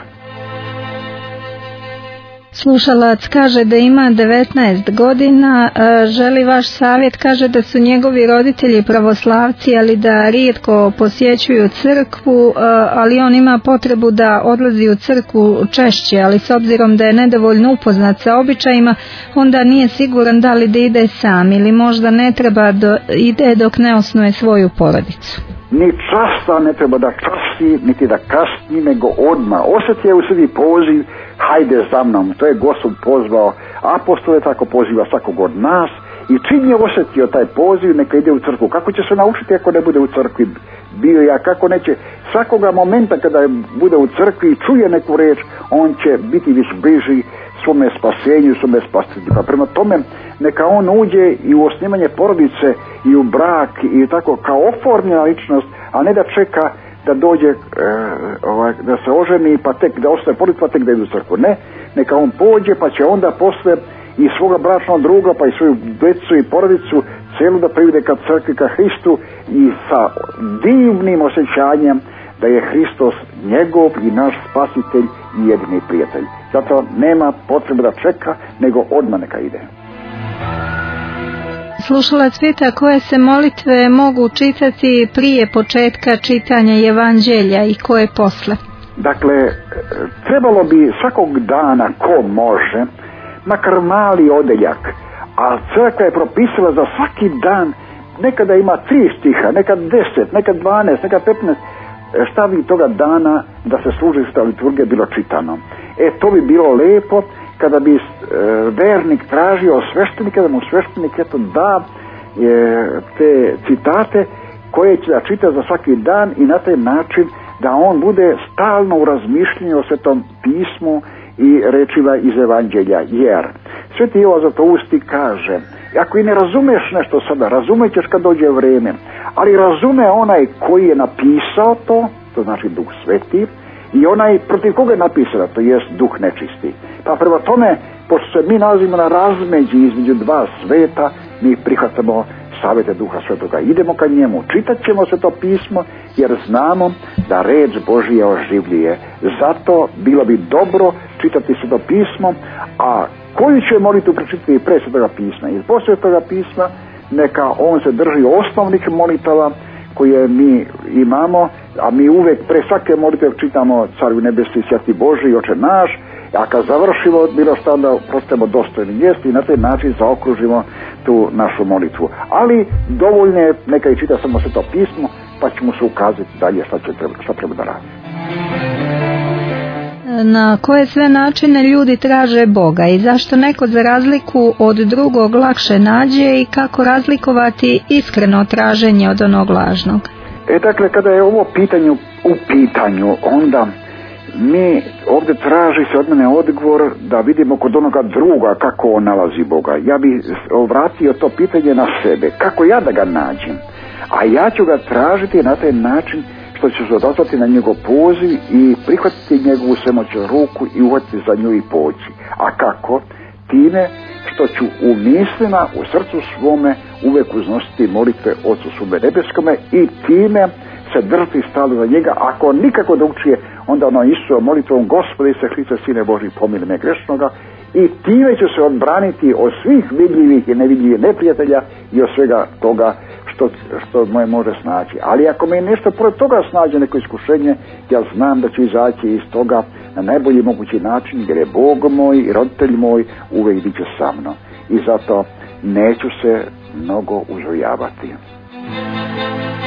Slušalac kaže da ima 19 godina, želi vaš savjet, kaže da su njegovi roditelji pravoslavci, ali da rijetko posjećuju crkvu, ali on ima potrebu da odlazi u crkvu češće, ali s obzirom da je nedovoljno upoznat sa običajima, onda nije siguran da li da ide sam ili možda ne treba ide dok ne osnuje svoju porodicu. Ni časta ne treba da časti, niti da kasni, nego odmah. Osjetio u sebi poziv, hajde za mnom. To je Gospod pozvao apostole, tako poziva svakog od nas. I čim je osjetio taj poziv, neka ide u crkvu. Kako će se naučiti ako ne bude u crkvi? Bio ja, kako neće? Svakoga momenta kada bude u crkvi i čuje neku reč, on će biti više bliži svome spasenju, svome spasitelju. Pa prema tome, neka on uđe i u osnivanje porodice i u brak i tako kao oformljena ličnost, a ne da čeka da dođe, da se oženi pa tek da ostaje porodica pa tek da ide u crkvu. Ne, neka on pođe pa će onda posle i svoga bračnog druga pa i svoju djecu i porodicu celu da privede ka crkvi, ka Hristu i sa divnim osjećanjem da je Hristos njegov i naš spasitelj i jedini prijatelj. Zato nema potrebe da čeka, nego odmah neka ide. Slušalac pita koje se molitve mogu čitati prije početka čitanja Evanđelja i koje posle. Dakle, trebalo bi svakog dana ko može, makar mali odeljak, a crkva je propisala za svaki dan, nekada ima 3 stiha, nekad 10, nekad 12, nekad 15, šta bi toga dana da se služi sveta liturgija bilo čitano. To bi bilo lepo kada bi vernik tražio sveštenika, da mu sveštenik da te citate koje će da čita za svaki dan i na taj način da on bude stalno u razmišljanju o Svetom pismu i rečima iz Evanđelja. Jer Sveti Jovan Zlatousti kaže, ako i ne razumeš nešto sada, razumećeš kad dođe vrijeme, ali razume onaj koji je napisao to znači Duh Sveti, i onaj protiv koga je napisano, to jest Duh nečisti. Pa prema tome, pošto se mi nalazimo na razmeđi između dva sveta, mi prihvatamo savjete Duha Svetoga. Idemo ka njemu, čitat ćemo Sveto pismo, jer znamo da reč Božija oživljuje. Zato bilo bi dobro čitati Sveto pismo, a koju će molitvu pročitati pre Svetoga pisma? I poslije Svetoga pisma neka on se drži osnovnih molitava koje mi imamo, a mi uvijek pre svake molitve čitamo Caru nebesni, Sveti Boži, Oče naš, a kad završimo bilo što onda postajemo dostojni jesti i na taj način zaokružimo tu našu molitvu. Ali dovoljno je neka i čita samo Sveto pismo, pa ćemo se ukazati dalje šta treba da radi. Na koje sve načine ljudi traže Boga i zašto neko za razliku od drugog lakše nađe i kako razlikovati iskreno traženje od onog lažnog? Dakle, kada je ovo u pitanju, onda mi ovdje traži se od mene odgovor da vidimo kod onoga druga kako on nalazi Boga. Ja bi vratio to pitanje na sebe, kako ja da ga nađem, a ja ću ga tražiti na taj način što ću se odazvati na njegov poziv i prihvatiti njegovu svemoćnu ruku i uhvatiti za nju i poći. A kako? Time što ću u mislima, u srcu svome uvijek uznositi molitve Otcu svome nebeskome i time se držati stalno za njega. Ako nikako drugčije, onda ono Isusovo molitvom Gospode Isuse Hriste, Sine Božji, pomili me grešnoga, i time ću se odbraniti od svih vidljivih i nevidljivih neprijatelja i od svega toga što moje može snaći. Ali ako me nešto pored toga snađe, neko iskušenje, ja znam da ću izaći iz toga na najbolji mogući način, jer je Bog moj i roditelj moj uvijek bit će sa mnom. I zato neću se mnogo uzrujavati.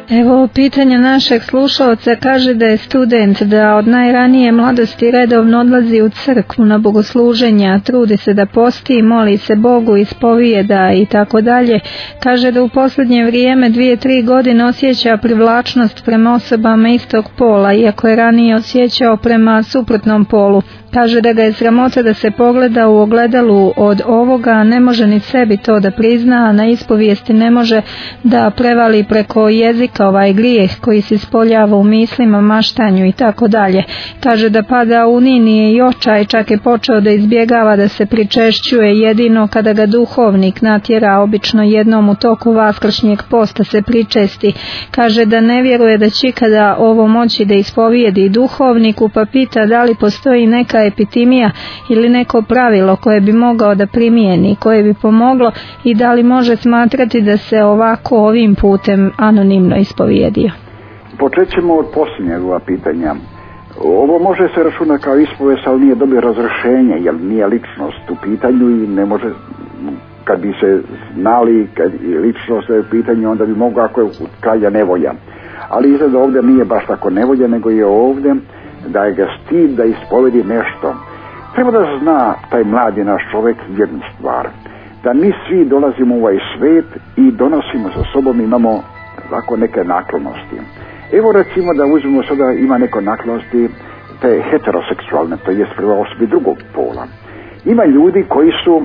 Evo pitanja našeg slušalca, kaže da je student, da od najranije mladosti redovno odlazi u crkvu na bogosluženja, trudi se da posti, moli se Bogu, ispovijeda i tako dalje. Kaže da u posljednje vrijeme 2-3 godine osjeća privlačnost prema osobama istog pola, iako je ranije osjećao prema suprotnom polu. Kaže da ga je sramota da se pogleda u ogledalu od ovoga, ne može ni sebi to da prizna, a na ispovijesti ne može da prevali preko jezika ovaj grijeh koji se ispoljava u mislima, maštanju i tako dalje. Kaže da pada u ninije i očaj, čak je počeo da izbjegava da se pričešćuje, jedino kada ga duhovnik natjera, obično jednom u toku vaskršnjeg posta se pričesti. Kaže da ne vjeruje da će ikada ovo moći da ispovijedi duhovniku, pa pita da li postoji neka epitimija ili neko pravilo koje bi mogao da primijeni, koje bi pomoglo i da li može smatrati da se ovako ovim putem anonimno ispovijedio. Počet ćemo od posljednjeg pitanja. Ovo može se računati kao ispovijest, ali nije dobio razrešenje, jer nije ličnost u pitanju i ne može, kad bi se znali, kad je ličnost u pitanju, onda bi mogao ako je kralja nevolja. Ali izgleda ovdje nije baš tako nevolja, nego je ovdje da je ga stid da ispovedi nešto. Treba da zna taj mladi naš čovjek jednu stvar, da mi svi dolazimo u ovaj svijet i donosimo sa sobom, imamo tako neke naklonosti. Evo recimo da uzmemo sada, ima neke naklonosti te heteroseksualne, to jest prema osobi drugog pola. Ima ljudi koji su,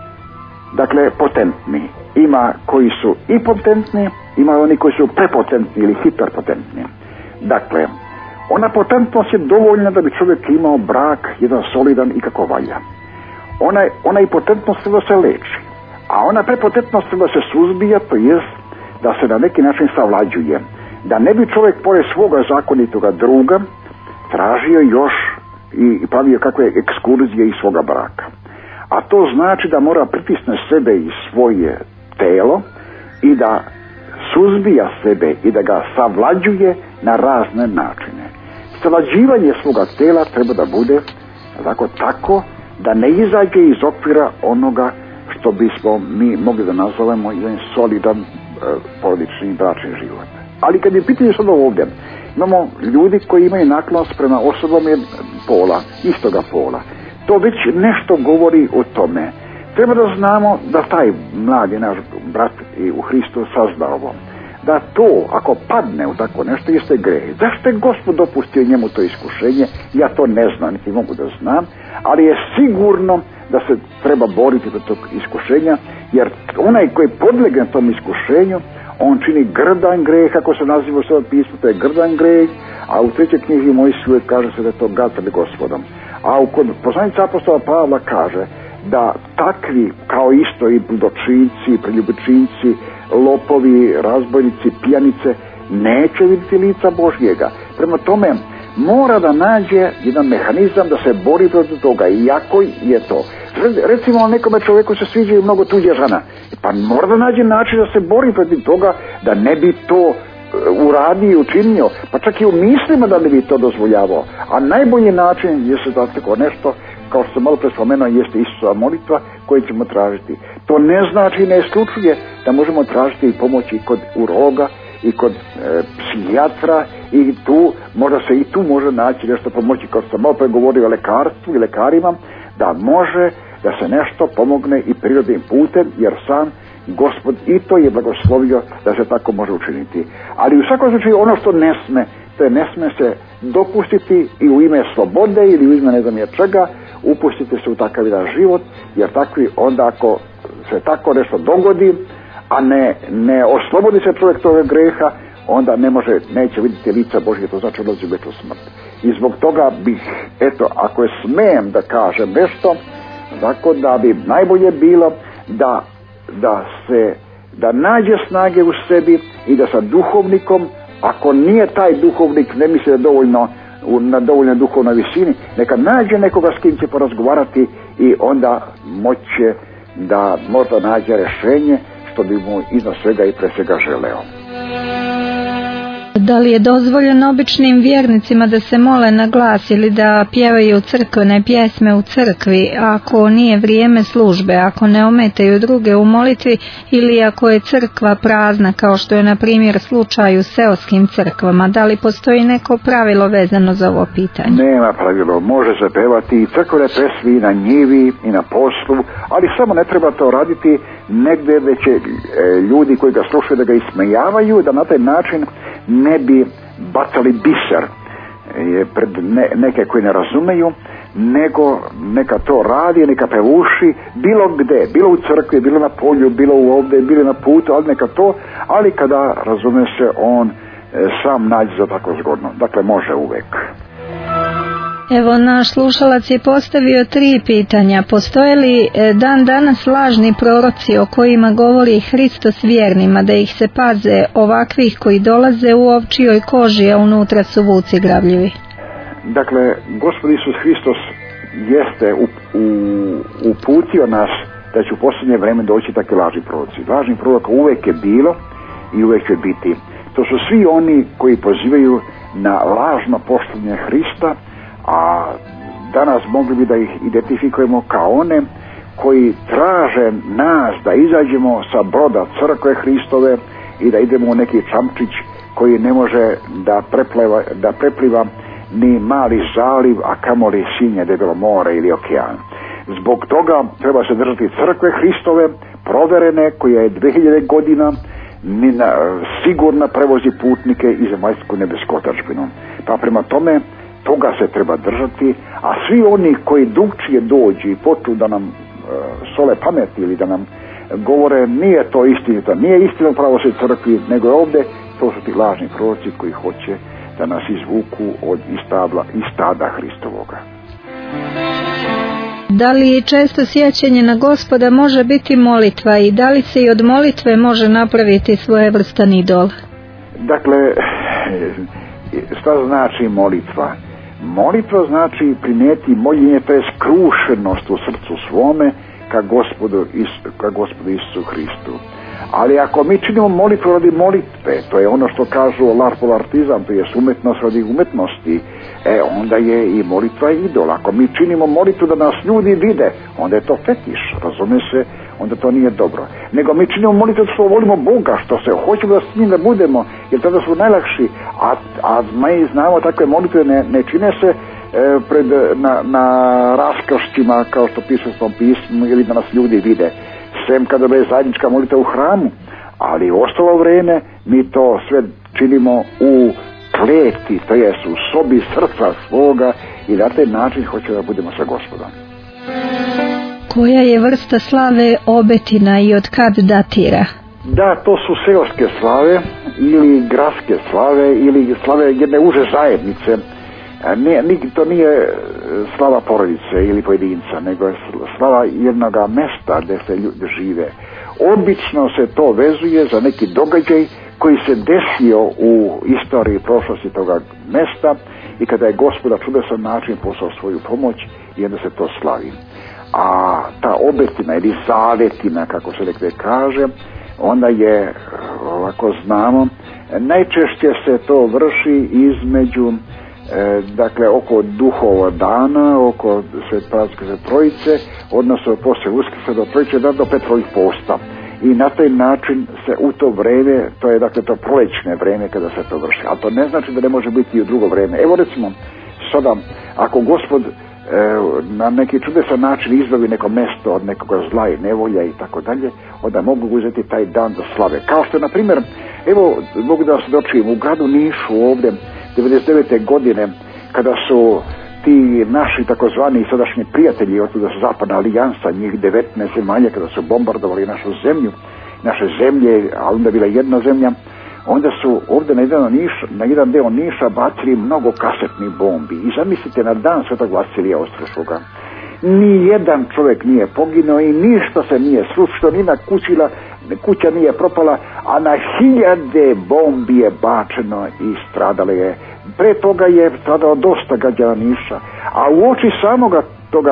dakle, potentni, ima koji su i potentni, ima oni koji su prepotentni ili hiperpotentni. Dakle, ona potentnost je dovoljna da bi čovjek imao brak, jedan solidan i kako valja. Ona i potentnost treba se leči, a ona prepotentnost treba se suzbija, to jest da se na neki način savlađuje. Da ne bi čovjek pored svoga zakonitoga druga tražio još i pravio kakve ekskurzije iz svoga braka. A to znači da mora pritisne sebe i svoje telo i da suzbija sebe i da ga savlađuje na razne načine. Savlađivanje svoga tela treba da bude tako da ne izađe iz okvira onoga što bismo mi mogli da nazovemo jedan solidan porodični bračni život. Ali kad je pitanje sada ovdje, imamo ljudi koji imaju naklonost prema osobama pola, istoga pola. To već nešto govori o tome. Treba da znamo da taj mladi naš brat i u Hristu sazna ovo. Da to, ako padne u tako nešto, jeste grijeh. Zašto je Gospod dopustio njemu to iskušenje? Ja to ne znam, niti mogu da znam, ali je sigurno da se treba boriti protiv tog iskušenja, jer onaj koji podlegne tom iskušenju, on čini grdan greh, kako se naziva u Svetom pismu, to je grdan greh, a u 3. knjizi Mojsijeve kaže se da je to gad pred Gospodom. A kod poslanica apostola Pavla kaže da takvi, kao isto i bludočinci, preljubičinci, lopovi, razbojnici, pijanice, neće vidjeti lica Božjega. Prema tome, mora da nađe jedan mehanizam da se bori protiv toga, iako je to. Recimo, nekome čovjeku se sviđaju mnogo tuđe žena, pa mora da nađe način da se bori protiv toga, da ne bi to uradio i učinio, pa čak i u mislima da ne bi to dozvoljavao. A najbolji način je se da tako nešto, kao što sam malo pre spomenuo, jeste Isusova molitva koju ćemo tražiti. To ne znači, ne isključuje da možemo tražiti i pomoći kod uroga i kod psihijatra i tu, možda se i tu može naći nešto pomoći, kao što sam malo pre govorio o lekarstvu i lekarima, da može da se nešto pomogne i prirodnim putem, jer sam Gospod i to je blagoslovio da se tako može učiniti. Ali u svakom slučaju ono što ne sme, to je ne sme se dopustiti i u ime slobode ili u ime ne znam čega, upustite se u takav jedan život, jer takvi onda ako se tako nešto dogodi, a ne oslobodi se čovjek toga greha, onda neće vidjeti lica Božje, to znači odlazi u večnu smrt. I zbog toga bih, ako je smijem da kažem nešto, tako da bi najbolje bilo da nađe snage u sebi i da sa duhovnikom, ako nije taj duhovnik, ne misli na dovoljno duhovnoj visini, neka nađe nekoga s kim će porazgovarati i onda moće da možda nađe rješenje što bi mu iznad svega i pre svega želeo. Da li je dozvoljeno običnim vjernicima da se mole na glas ili da pjevaju crkvene pjesme u crkvi ako nije vrijeme službe, ako ne ometaju druge u molitvi ili ako je crkva prazna kao što je na primjer slučaj u seoskim crkvama? Da li postoji neko pravilo vezano za ovo pitanje? Nema pravilo, može se pevati i crkvene pesmi i na njivi i na poslu, ali samo ne treba to raditi negdje gdje će ljudi koji ga slušaju da ga ismejavaju, da na taj način ne bi bacali biser pred neke koji ne razumeju, nego neka to radi, neka pevuši bilo gde, bilo u crkvi, bilo na polju, bilo ovdje, bilo na putu, ali neka to, ali kada razume se on sam nađe za tako zgodno. Dakle, može uvek. Evo, naš slušalac je postavio 3 pitanja. Postoje li dan danas lažni proroci o kojima govori Hristos vjernima da ih se paze, ovakvih koji dolaze u ovčijoj koži, a unutra su vuci grabljivi? Dakle, Gospod Isus Hristos jeste uputio nas da će u posljednje vrijeme doći takvi lažni proroci. Lažni proroka uvek je bilo i uvek će biti. To su svi oni koji pozivaju na lažno poštovanje Hrista, a danas mogli bi da ih identifikujemo kao one koji traže nas da izađemo sa broda crkve Hristove i da idemo u neki čamčić koji ne može da prepliva ni mali zaliv, a kamoli sinje debelo more ili okean. Zbog toga treba se držati crkve Hristove, proverene, koja je 2000 godina sigurno prevozi putnike i zemaljsku nebesku otadžbinu. Pa prema tome toga se treba držati, a svi oni koji drugčije dođu i počnu da nam sole pameti ili da nam govore nije to istinito, nije istina pravo se crkvi, nego je ovdje, to su ti lažni proroci koji hoće da nas izvuku od stada Hristovoga. Da li često sjećanje na Gospoda može biti molitva i da li se i od molitve može napraviti svojevrstan idol? Dakle, šta znači molitva? Molitva znači primijeti moljenje, to je skrušenost u srcu svome ka Gospodu Isusu Hristu. Ali ako mi činimo molitvu radi molitve, to je ono što kažu larpolartizam, to je umetnost radi umetnosti, onda je i molitva idol. Ako mi činimo molitvu da nas ljudi vide, onda je to fetiš, razumije se, onda to nije dobro. Nego mi činimo molitvu što volimo Boga, što se hoćemo da s njim da budemo, jer tada su najlakši, a mi znamo takve molitve ne čine se na raskršćima kao što piše u svom pismu ili da nas ljudi vide. Sem kada je zajednička molitva u hramu, ali ostalo vrijeme mi to sve činimo u kletvi, to jest u sobi srca svoga i na taj način hoćemo da budemo sa Gospodom. Koja je vrsta slave obetina i od kad datira? Da, to su seoske slave ili gradske slave ili slave jedne uže zajednice. To nije slava porodice ili pojedinca, nego je slava jednog mesta gdje se ljudi žive. Obično se to vezuje za neki događaj koji se desio u istoriji prošlosti toga mesta i kada je Gospod na čudesan način poslao svoju pomoć i onda se to slavi. A ta obetina ili zavetina, kako se nekde kaže, onda je, ovako znamo, najčešće se to vrši između oko duhova dana, oko Praznika Trojice, odnosno poslije Uskrsa do Trojice do Petrovih posta. I na taj način se u to vrijeme, to je dakle to prolećne vrijeme kada se to vrši. Ali to ne znači da ne može biti i u drugo vrijeme. Evo recimo, sada, ako Gospod na neki čudesan način izbavi neko mjesto od nekoga zla i nevolja i tako dalje, onda mogu uzeti taj dan do slave. Kao što, na primjer, evo, mogu da se dočim, u gradu Nišu ovdje, 99. godine, kada su ti naši takozvani sadašnji prijatelji, od da su Zapadna alijansa, njih 19 zemalja, kada su bombardovali našu zemlju, naše zemlje, a onda bila jedna zemlja, onda su ovdje na jedan deo Niša bacili mnogo kasetnih bombi. I zamislite, na dan Svetog Vasilija Ostroškoga, ni jedan čovjek nije poginuo i ništa se nije srušilo, ni na kuća nije propala, a na 1000 bombi je bačeno i stradale je. Pre toga je stradalo dosta građana Niša, a u oči samoga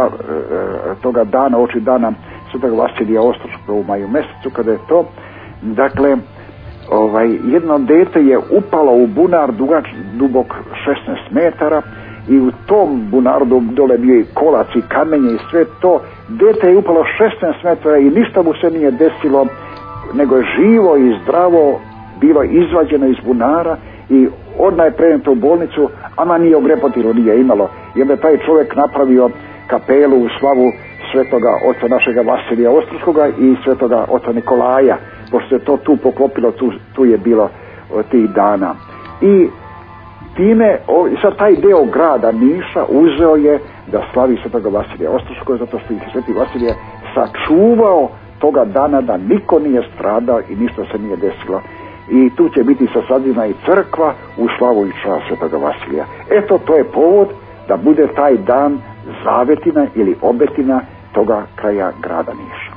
toga dana, oči dana Svetog Vasilija Ostroškoga u maju mjesecu, kada je to, dakle, jedno dete je upalo u bunar dubok 16 metara i u tom bunaru dole bio i kolac i kamenje i sve to. Dete je upalo 16 metara i ništa mu se nije desilo, nego je živo i zdravo bilo izvađeno iz bunara i odmah je preneto u bolnicu, ama nije ogrepotilo, nije imalo. I onda je taj čovjek napravio kapelu u slavu svetoga oca našega Vasilija Ostruškoga i svetoga oca Nikolaja, pošto se to tu poklopilo, tu je bilo tih dana. I time, sad taj deo grada Niša uzeo je da slavi svetoga Vasilija Ostruškoga, zato što ih sveti Vasilije sačuvao toga dana da niko nije stradao i ništa se nije desilo. I tu će biti sasađena i crkva u slavu i čast svetoga Vasilija. Eto, to je povod da bude taj dan zavetina ili obetina toga kraja grada Niša.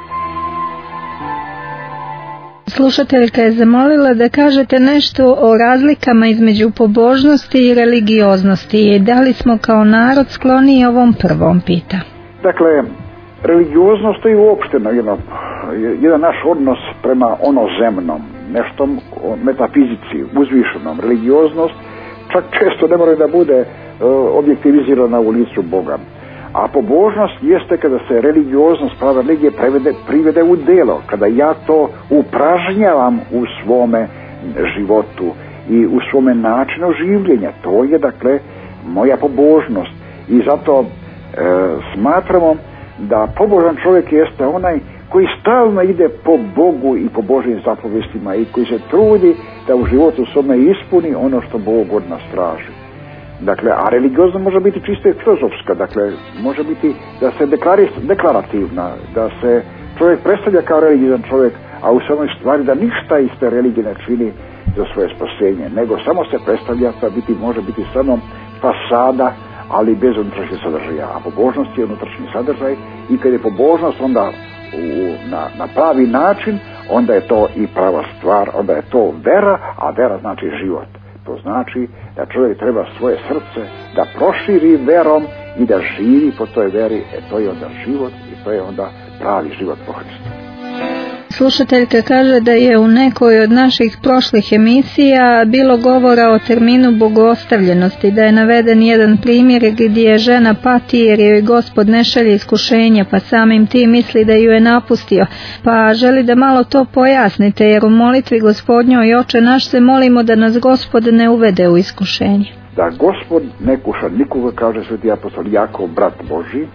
Slušateljka je zamolila da kažete nešto o razlikama između pobožnosti i religioznosti. Da li smo kao narod skloni ovom prvom, pita? Dakle, religioznost je uopšteno jedan naš odnos prema onozemnom, nešto metafizici, uzvišenom. Religioznost čak često ne mora da bude objektivizirana u licu Boga. A pobožnost jeste kada se religioznost, prava religije privede u delo, kada ja to upražnjavam u svome životu i u svome načinu življenja. To je dakle moja pobožnost i zato smatramo da pobožan čovjek jeste onaj koji stalno ide po Bogu i po Božjim zapovestima i koji se trudi da u životu svome ispuni ono što Bog od nas traži. Dakle, a religiozno može biti čisto i filozofska, dakle, može biti da se deklarativna, da se čovjek predstavlja kao religijizan čovjek, a u samoj stvari da ništa iz te religije ne čini za svoje spasenje, nego samo se predstavlja, može biti samo fasada, ali bez unutrašnjeg sadržaja. A pobožnost je unutrašnji sadržaj i kad je pobožnost onda na pravi način, onda je to i prava stvar, onda je to vera, a vera znači život. To znači da čovjek treba svoje srce da proširi verom i da živi po toj veri, to je onda život i to je onda pravi život po Hristu. Slušateljka kaže da je u nekoj od naših prošlih emisija bilo govora o terminu bogostavljenosti, da je naveden jedan primjer gdje žena pati jer joj Gospod ne šalje iskušenja, pa samim tim misli da ju je napustio. Pa želi da malo to pojasnite, jer u molitvi Gospodnjoj Oče naš se molimo da nas Gospod ne uvede u iskušenje. Da Gospod ne kuša nikoga, kaže sveti apostol Jakov, brat Božji,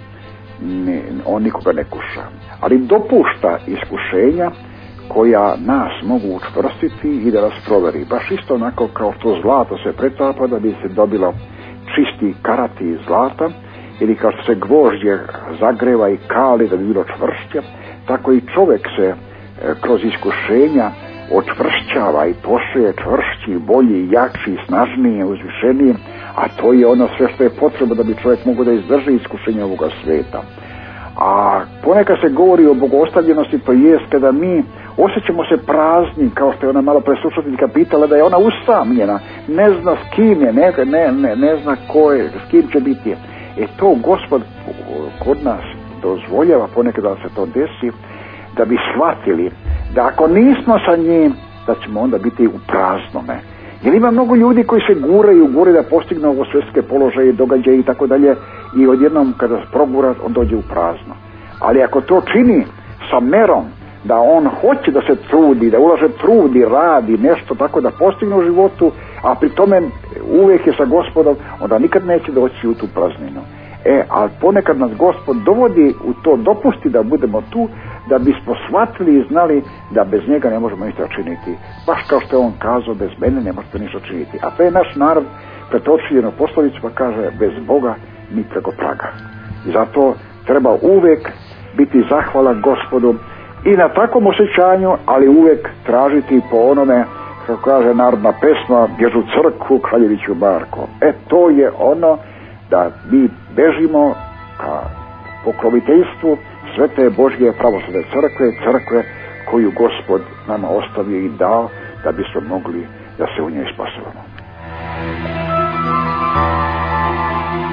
on nikoga ne kuša, ali dopušta iskušenja koja nas mogu učvrstiti i da nas proveri. Baš isto onako kao što zlato se pretapa da bi se dobilo čisti karati zlata, ili kao što se gvožđe zagreva i kali da bi bilo čvršće, tako i čovjek se kroz iskušenja očvršćava i postaje čvršći, bolji, jači, snažniji, uzvišeniji, a to je ono sve što je potrebno da bi čovjek mogao da izdrži iskušenje ovoga sveta. A ponekad se govori o bogostavljenosti, to jest kada mi osjećamo se prazni, kao što je ona malo preslušateljka pitala, da je ona usamljena, ne zna s kim je, ne zna ko je, s kim će biti. To Gospod kod nas dozvoljava ponekad da se to desi, da bi shvatili da ako nismo sa njim, da ćemo onda biti u praznome. Jer ima mnogo ljudi koji se guraju da postignu ovo svjetske položaje, događaje i tako dalje, i odjednom kada se progura, on dođe u prazno. Ali ako to čini sa merom, da on hoće da se trudi, da ulaže trudi, radi nešto tako da postigne u životu, a pri tome uvijek je sa Gospodom, onda nikad neće doći u tu prazninu. Ali ponekad nas Gospod dovodi u to, dopusti da budemo tu, da bismo shvatili i znali da bez njega ne možemo ništa činiti. Baš kao što je on kazao, bez mene ne možete ništa činiti. A to je naš narod pretočio poslovicu pa kaže, bez Boga ni preko praga. I zato treba uvijek biti zahvalan Gospodu i na takvom osjećanju, ali uvijek tražiti po onome, kako kaže narodna pesma, bježu crkvu Kraljeviću Marko. To je ono da mi bežimo ka pokroviteljstvu Svete Božje pravoslavne crkve koju Gospod nama ostavio i dao da bismo mogli da se u njoj spasavamo.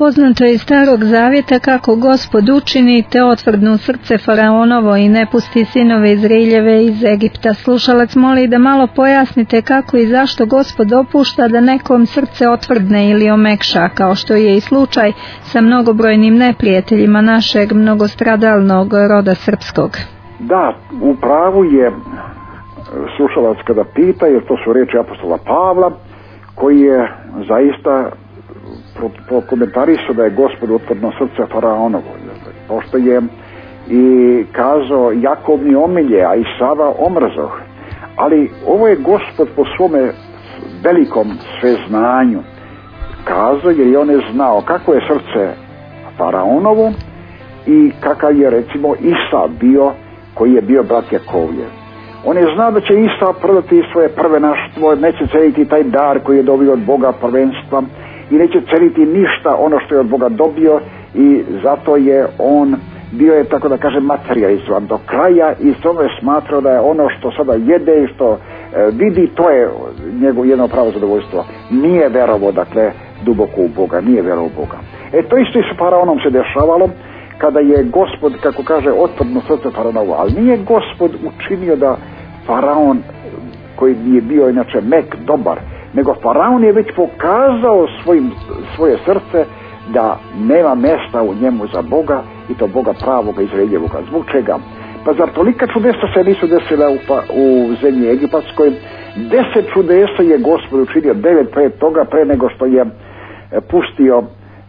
Poznato je iz Starog Zavjeta kako Gospod učini te otvrdnu srce faraonovo i ne pusti sinove Izraeljeve iz Egipta. Slušalac moli da malo pojasnite kako i zašto Gospod dopušta da nekom srce otvrdne ili omekša, kao što je i slučaj sa mnogobrojnim neprijateljima našeg mnogostradalnog roda srpskog. Da, u pravu je slušalac kada pita, jer to su riječi apostola Pavla, koji je zaista prokomentarisao da je Gospod otvrdno srce faraonovo, pošto je i kazao Jakov mi omilje, a Isava omrzoh. Ali ovo je Gospod po svome velikom sveznanju kazao, jer je on je znao kako je srce faraonovo i kakav je recimo Isav bio, koji je bio brat Jakovljev. On je znao da će Isav prodati svoje prvenaštvo, neće celiti taj dar koji je dobio od Boga prvenstva i neće celiti ništa ono što je od Boga dobio, i zato je on bio je, tako da kažem, materijalizovan do kraja i samo je smatrao da je ono što sada jede i što vidi, to je njegovo jedno pravo zadovoljstvo. Nije verovao, dakle, duboko u Boga, nije verovao u Boga. To isto i sa faraonom se dešavalo, kada je Gospod, kako kaže, otvrdno srce faraonovo, ali nije Gospod učinio da faraon, koji je bio inače mek, dobar, nego faraon je već pokazao svoje srce da nema mjesta u njemu za Boga, i to Boga pravoga, Izraeljevoga. Zbog čega? Pa zar tolika čudesa se nisu desila u zemlji Egipatskoj? 10 čudesa je Gospod učinio, 9 pre toga, pre nego što je pustio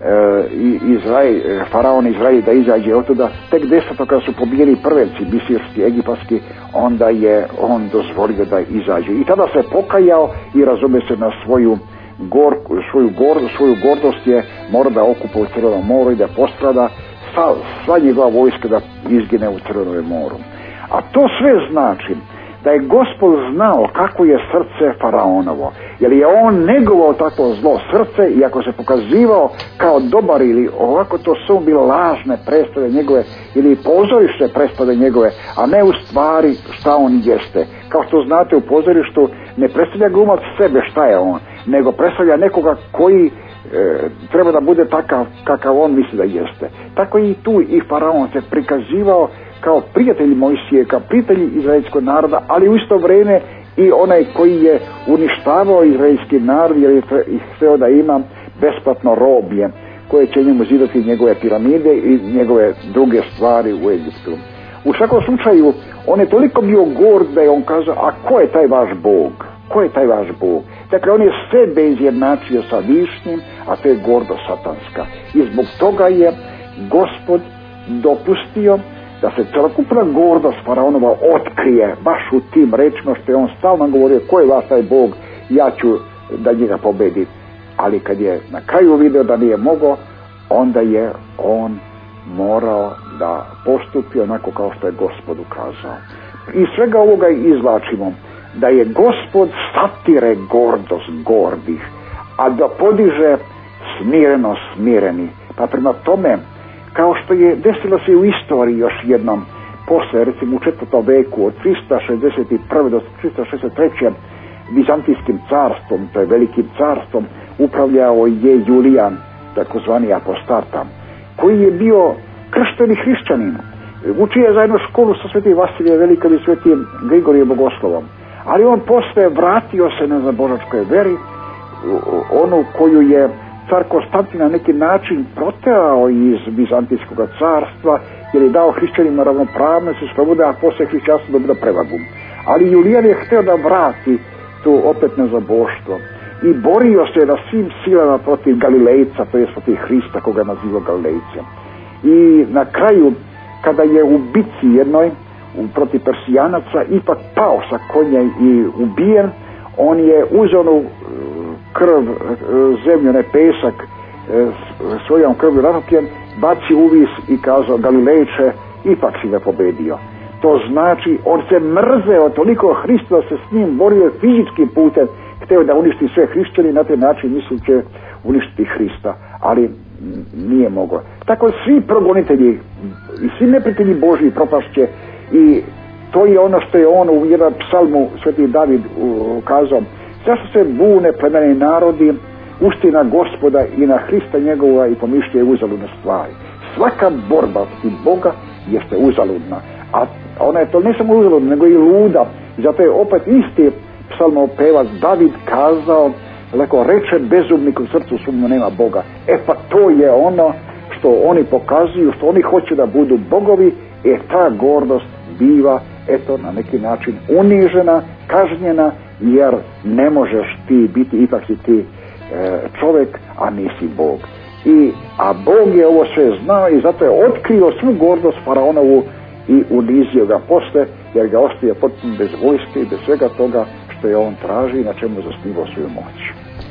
faraon Izrael da izađe od tuda. Tek 10. kada su pobijeni prvenci misirski, egipatski, onda je on dozvolio da izađe. I tada se pokajao i razume se na svoju gordost je mora da okupa u Crvenom moru i da postrada, sva njegova vojska da izgine u Crvenom moru. A to sve znači da je Gospod znao kako je srce faraonovo, jer je on negovao takvo zlo srce, i ako se pokazivao kao dobar ili ovako, to su bile lažne predstave njegove ili pozorište predstave njegove, a ne u stvari šta on jeste. Kao što znate, u pozorištu ne predstavlja glumac sebe šta je on, nego predstavlja nekoga koji treba da bude takav kakav on misli da jeste. Tako i tu i faraon se prikazivao kao prijatelj Mojsije, kao prijatelj izraelskog naroda, ali u isto vrijeme i onaj koji je uništavao izraelski narod, jer je htio da ima besplatno roblje koje će njemu zidati njegove piramide i njegove druge stvari u Egiptu. U svakom slučaju, on je toliko bio gord da je on kazao, a ko je taj vaš Bog? Ko je taj vaš Bog? Dakle, on je sebe izjednačio sa višnjim, a to je gordo satanska. I zbog toga je Gospod dopustio da se celokupna gordost faraonova otkrije baš u tim rečima, što je on stalno govorio, ko je vas taj Bog, ja ću da njega pobedi. Ali kad je na kraju video da nije mogao, onda je on morao da postupi onako kao što je Gospod ukazao. Iz svega ovoga izvlačimo da je Gospod satire gordost gordih, a da podiže smireno smireni. Pa prema tome, kao što je desilo se u istoriji još jednom, posle recimo u 4. veku od 361. do 363. Vizantijskim carstvom, to je velikim carstvom, upravljao je Julijan, takozvani apostata, koji je bio kršteni hrišćanin. Učio je zajedno školu sa svetim Vasilijem Velikim i svetim Grigorijem Bogoslovom. Ali on posle vratio se na božačkoj veri, onu koju je car Konstantin na neki način proterao iz Vizantijskog carstva, jer je dao hrišćanima ravnopravnost i slobodu, a posle hrišćanstvo dobilo prevagu. Ali Julijan je htio da vrati tu opet nezaboštvo i borio se na svim silama protiv Galilejca, to je protiv Hrista, koga je nazivao Galilejcem. I na kraju, kada je u bici jednoj protiv Persijanaca ipak pao sa konja i ubijen, on je uzeo krv, zemlju, ne pesak, svojom krvju natopljen, baci u vis i kazao, Galilejče, ipak si ga pobedio. To znači, on se mrzeo toliko Hrista da se s njim borio fizičkim putem, hteo da uništi sve hrišćani, na taj način mislim će uništiti Hrista, ali nije mogao. Tako svi progonitelji i svi neprijatelji Božji propašće, i to je ono što je on u jednom psalmu sveti David ukazao. Zašto se bune plemeni narodi, pusti na Gospoda i na Hrista njegova i pomišljaj uzaludne stvari. Svaka borba i Boga jeste uzaludna, a ona je to ne samo uzaludna, nego i luda. I zato je opet isti psalmopevac David kazao, leko reče bezumnik u srcu svom nema Boga. Pa to je ono što oni pokazuju, što oni hoće da budu bogovi, ta gordost biva eto na neki način unižena, kažnjena, jer ne možeš ti biti, ipak si ti čovjek, a nisi Bog. A Bog je ovo sve znao i zato je otkrio svu gordost faraonovu i unizio ga posle, jer ga ostavio potpuno bez vojske i bez svega toga što je on traži i na čemu zasnivao svoju moć.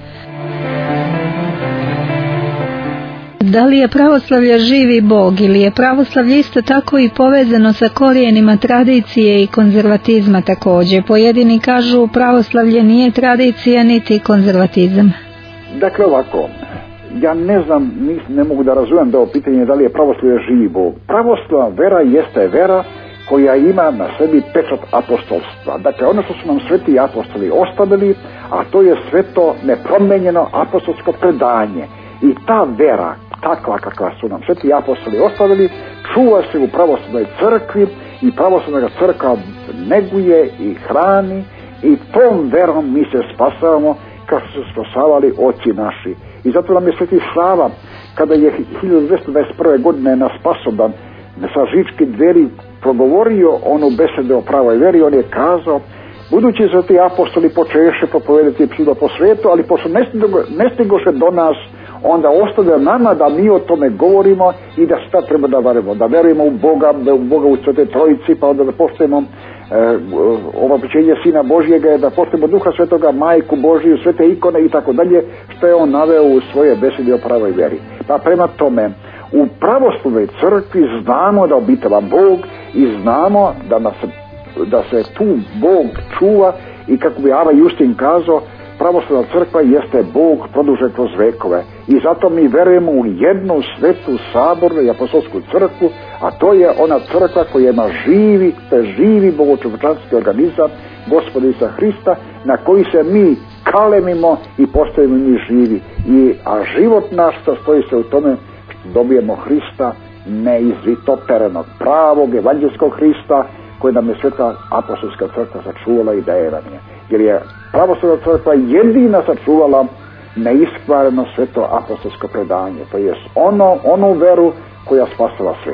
Da li je pravoslavlje živi Bog ili je pravoslavlje isto tako i povezano sa korijenima tradicije i konzervatizma također? Pojedini kažu pravoslavlje nije tradicija niti konzervatizam. Dakle ovako, ja ne znam, ne mogu da razumijem da ovo pitanje da li je pravoslavlje živi Bog. Pravoslavna vera jeste vera koja ima na sebi pečat apostolstva. Dakle, ono što su nam sveti apostoli ostavili, a to je sveto nepromenjeno apostolsko predanje. I ta vera, takva kakva su nam sveti apostoli ostavili, čuva se u pravoslavnoj crkvi i pravoslavna crkva neguje i hrani i tom verom mi se spasavamo kao što su spasavali oci naši. I zato nam je sveti Sava, kada je 1221. godine na Spasodan sa Žički dveri progovorio onu besedu o pravoj veri, on je kazao, budući da ti apostoli počeše propovedati psuda po svetu, ali pošto ne stigoše do nas, onda ostavlja nama da mi o tome govorimo i da šta treba da verujemo. Da verujemo u Boga u Svete Trojici, pa onda da poštujemo ovapućenje Sina Božjega, da poštujemo Duha Svetoga, Majku Božiju, svete ikone i tako dalje, što je on naveo u svoje besede o pravoj veri. Pa prema tome, u pravoslavnoj crkvi znamo da obitava Bog i znamo da se tu Bog čuva i kako bi Ava Justin kazao, pravoslavna crkva jeste Bog produžen kroz vekove i zato mi verujemo u jednu svetu sabornu i apostolsku crkvu, a to je ona crkva koja ima živi bogočovječanski organizam Gospoda Isusa Hrista, na koji se mi kalemimo i postajemo mi živi. A život naš sastoji se u tome što dobijemo Hrista neizvitoperenog, pravog evanđelskog Hrista, koji nam je sveta apostolska crkva sačuvala i daje nam je. Jer je pravoslavna crkva jedina sačuvala neiskvareno sveto apostolsko predanje, to jest onu veru koja spasila svijet.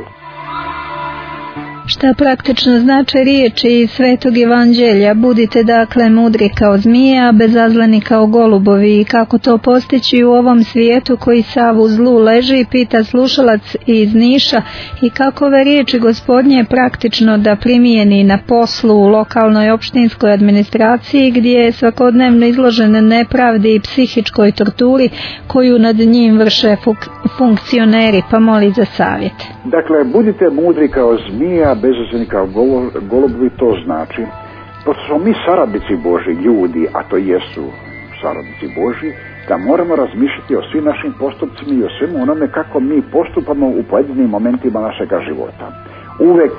Šta praktično znači riječi iz Svetog Evanđelja? Budite dakle mudri kao zmije, a bezazleni kao golubovi. I kako to postići u ovom svijetu koji sav u zlu leži, pita slušalac iz Niša. I kakove riječi Gospodnje praktično da primijeni na poslu u lokalnoj opštinskoj administraciji, gdje je svakodnevno izložen nepravdi i psihičkoj torturi koju nad njim vrše funkcioneri, pa moli za savjet. Dakle, budite mudri kao zmija, bezazleni kao golubovi, to znači, pošto smo mi saradnici Božji ljudi, a to jesu saradnici Božji, da moramo razmišljati o svim našim postupcima i o svemu onome kako mi postupamo u pojedinim momentima našega života. Uvek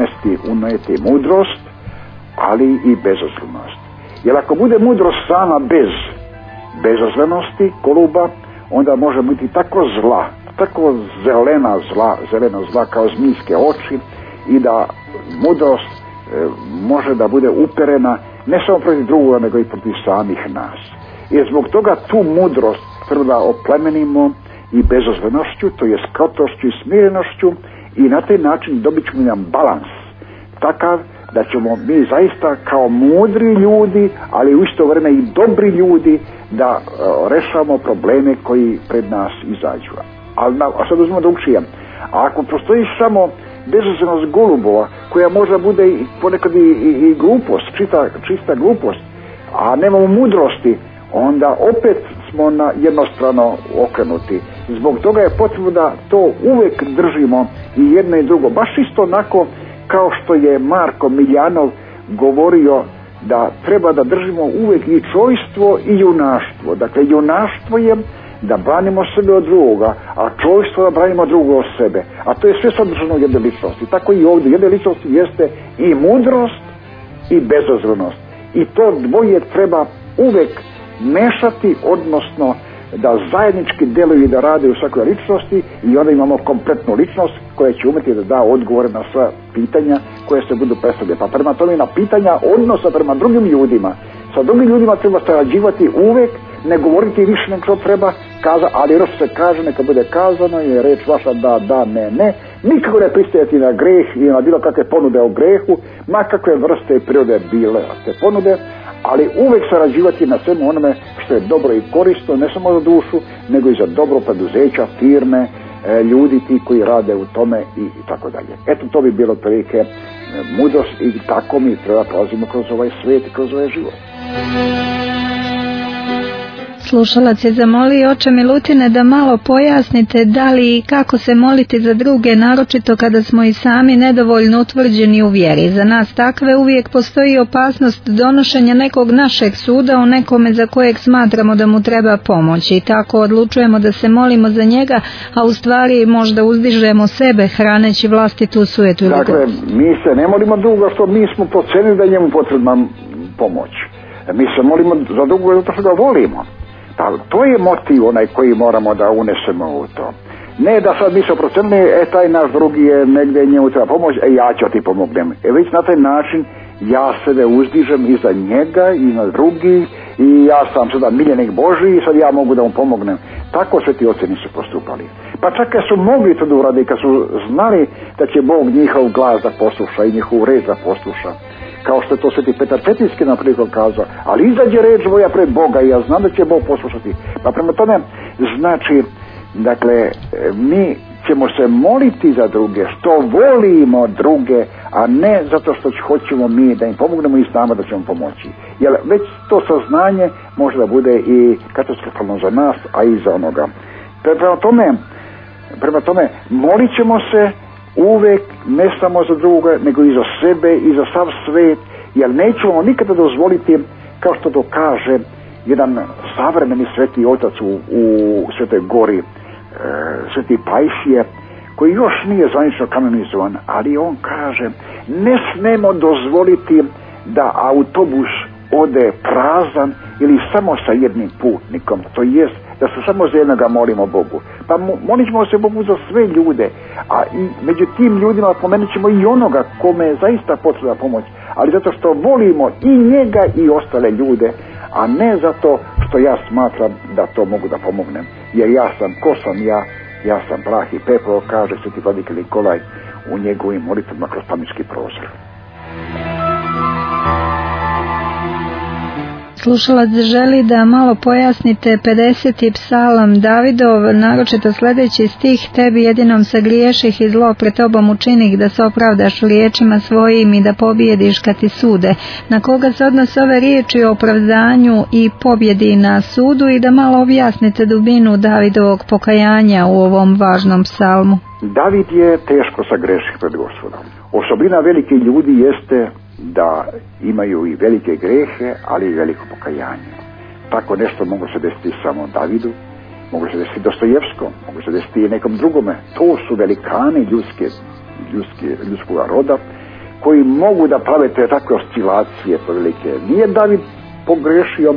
uneti mudrost, ali i bezazlenost. Jer ako bude mudrost sama bez bezazlenosti, goluba, onda može biti tako zla, tako zelena zla kao zmijske oči i da mudrost može da bude uperena ne samo protiv drugoga, nego i protiv samih nas. I zbog toga tu mudrost treba da oplemenimo i bezazlenošću, to je krotošću i smirenošću, i na taj način dobit ćemo jedan balans takav da ćemo mi zaista kao mudri ljudi, ali u isto vrijeme i dobri ljudi, da rešavamo probleme koji pred nas izađu. A sad uzmemo drugčije. A ako postoji samo bezazlenost golubova, koja možda bude ponekad i glupost, čista glupost, a nemamo mudrosti, onda opet smo na jednostrano okrenuti. Zbog toga je potrebno da to uvek držimo i jedno i drugo. Baš isto onako kao što je Marko Miljanov govorio da treba da držimo uvek i čojstvo i junaštvo. Dakle, junaštvo je da branimo sebe od drugoga, a čovjštvo da branimo drugo od sebe. A to je sve sadržano u jedne ličnosti. Tako i ovdje. Jedne ličnosti jeste i mudrost i bezazlenost. I to dvoje treba uvek mešati, odnosno da zajednički deluju i da rade u svakoj ličnosti i onda imamo kompletnu ličnost koja će umjeti da da odgovore na sva pitanja koje se budu predstavljati. Pa prema tome na pitanja odnosa prema drugim ljudima, sa drugim ljudima treba sarađivati uvek, ne govoriti više nego što treba kazati, ali još se kaže neka bude kazano i reč vaša da, ne. Nikako ne pristajati na greh i na bilo kakve ponude o grehu, ma kakve vrste i prirode bile te ponude, ali uvek sarađivati na svemu onome što je dobro i korisno, ne samo za dušu, nego i za dobro preduzeća, firme, ljudi ti koji rade u tome i tako dalje. Eto, to bi bilo prilike mudrost i tako mi treba prolazimo kroz ovaj svijet i kroz ovaj život. Slušalac je zamolio oče Milutine da malo pojasnite da li i kako se moliti za druge, naročito kada smo i sami nedovoljno utvrđeni u vjeri. Za nas takve uvijek postoji opasnost donošenja nekog našeg suda o nekome za kojeg smatramo da mu treba pomoći i tako odlučujemo da se molimo za njega, a u stvari možda uzdižemo sebe hraneći vlastitu sujetu. Dakle, mi se ne molimo drugo što mi smo procenili da je njemu potrebna pomoć. Mi se molimo za drugo zato što ga volimo. To je motiv onaj koji moramo da unesemo u to. Ne da sad mi se procenili, taj naš drugi je negdje, njemu treba pomoć, ja ću ti pomognem. Već na taj način ja sebe uzdižem i za njega i na drugi i ja sam sada miljenik Božji i sad ja mogu da mu pomognem. Tako sve ti oci nisu postupali. Pa čak kad su mogli to da urade, kad su znali da će Bog njihov glas da posluša i njihovu reč da posluša. Kao što je to Sveti Petar Cetinski naprijed kazao, ali izađe reč moja pred Boga i ja znam da će Bog poslušati. Pa prema tome, znači, dakle, mi ćemo se moliti za druge, što volimo druge, a ne zato što hoćemo mi da im pomognemo i znamo da ćemo pomoći. Jer već to saznanje može da bude i katastrofalno za nas, a i za onoga. Prema tome, molit ćemo se uvek ne samo za druga, nego i za sebe i za sav svet, jer nećemo nikada dozvoliti, kao što to kaže jedan savremeni sveti otac u Svetoj Gori, Sveti Pajsije, koji još nije zvanično kanonizovan, ali on kaže, ne smemo dozvoliti da autobus ode prazan ili samo sa jednim putnikom, to jest da se samo za jednoga molimo Bogu. Pa molit ćemo se Bogu za sve ljude, a i među tim ljudima pomenut ćemo i onoga kome je zaista potrebna pomoć, ali zato što volimo i njega i ostale ljude, a ne zato što ja smatram da to mogu da pomognem. Jer ja sam, ko sam ja sam prah i pepeo, kaže sveti vladika Nikolaj u njegovim molitvama kroz panički prozor. Slušalac želi da malo pojasnite 50. psalam Davidov, naročito sljedeći stih: tebi jedinom se griješih i zlo pred tobom učinih, da se opravdaš riječima svojim i da pobjediš kad ti sude. Na koga se odnose ove riječi o opravdanju i pobjedi na sudu i da malo objasnite dubinu Davidovog pokajanja u ovom važnom psalmu? David je teško sagreših pred Gospodom. Osobina velikih ljudi jeste da imaju i velike grehe, ali i veliko pokajanje. Tako nešto mogu se desiti samo Davidu, mogu se desiti Dostojevskom, mogu se desiti i nekom drugome. To su velikani ljudskog roda koji mogu da prave te takve oscilacije velike. Nije David pogrešio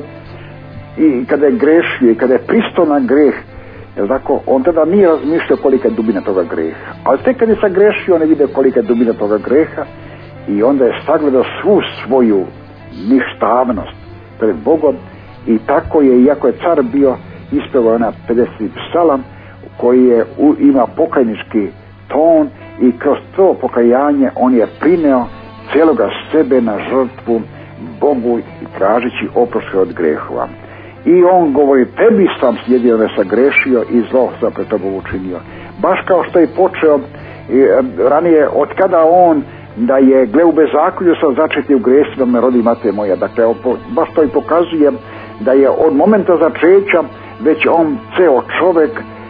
i kada je grešio i kada je pristao na greh, jer tako, on tada nije razmišljao kolika je dubina toga greha. Ali tek kad je sagrešio, on je vidio kolika je dubina toga greha i onda je sagledao svu svoju ništavnost pred Bogom i tako je, iako je car bio, ispevao na 50. psalam koji ima pokajnički ton i kroz to pokajanje on je prineo cijeloga sebe na žrtvu Bogu i tražeći oprost od grehova. I on govori, tebi sam jedino sagrešio i zlo sam pred tobom učinio. Baš kao što je počeo ranije, od kada on da je gle u bezakonju sam začeti u gresu da me rodi mate moja. Dakle, baš to i pokazuje da je od momenta začeća već on ceo čovjek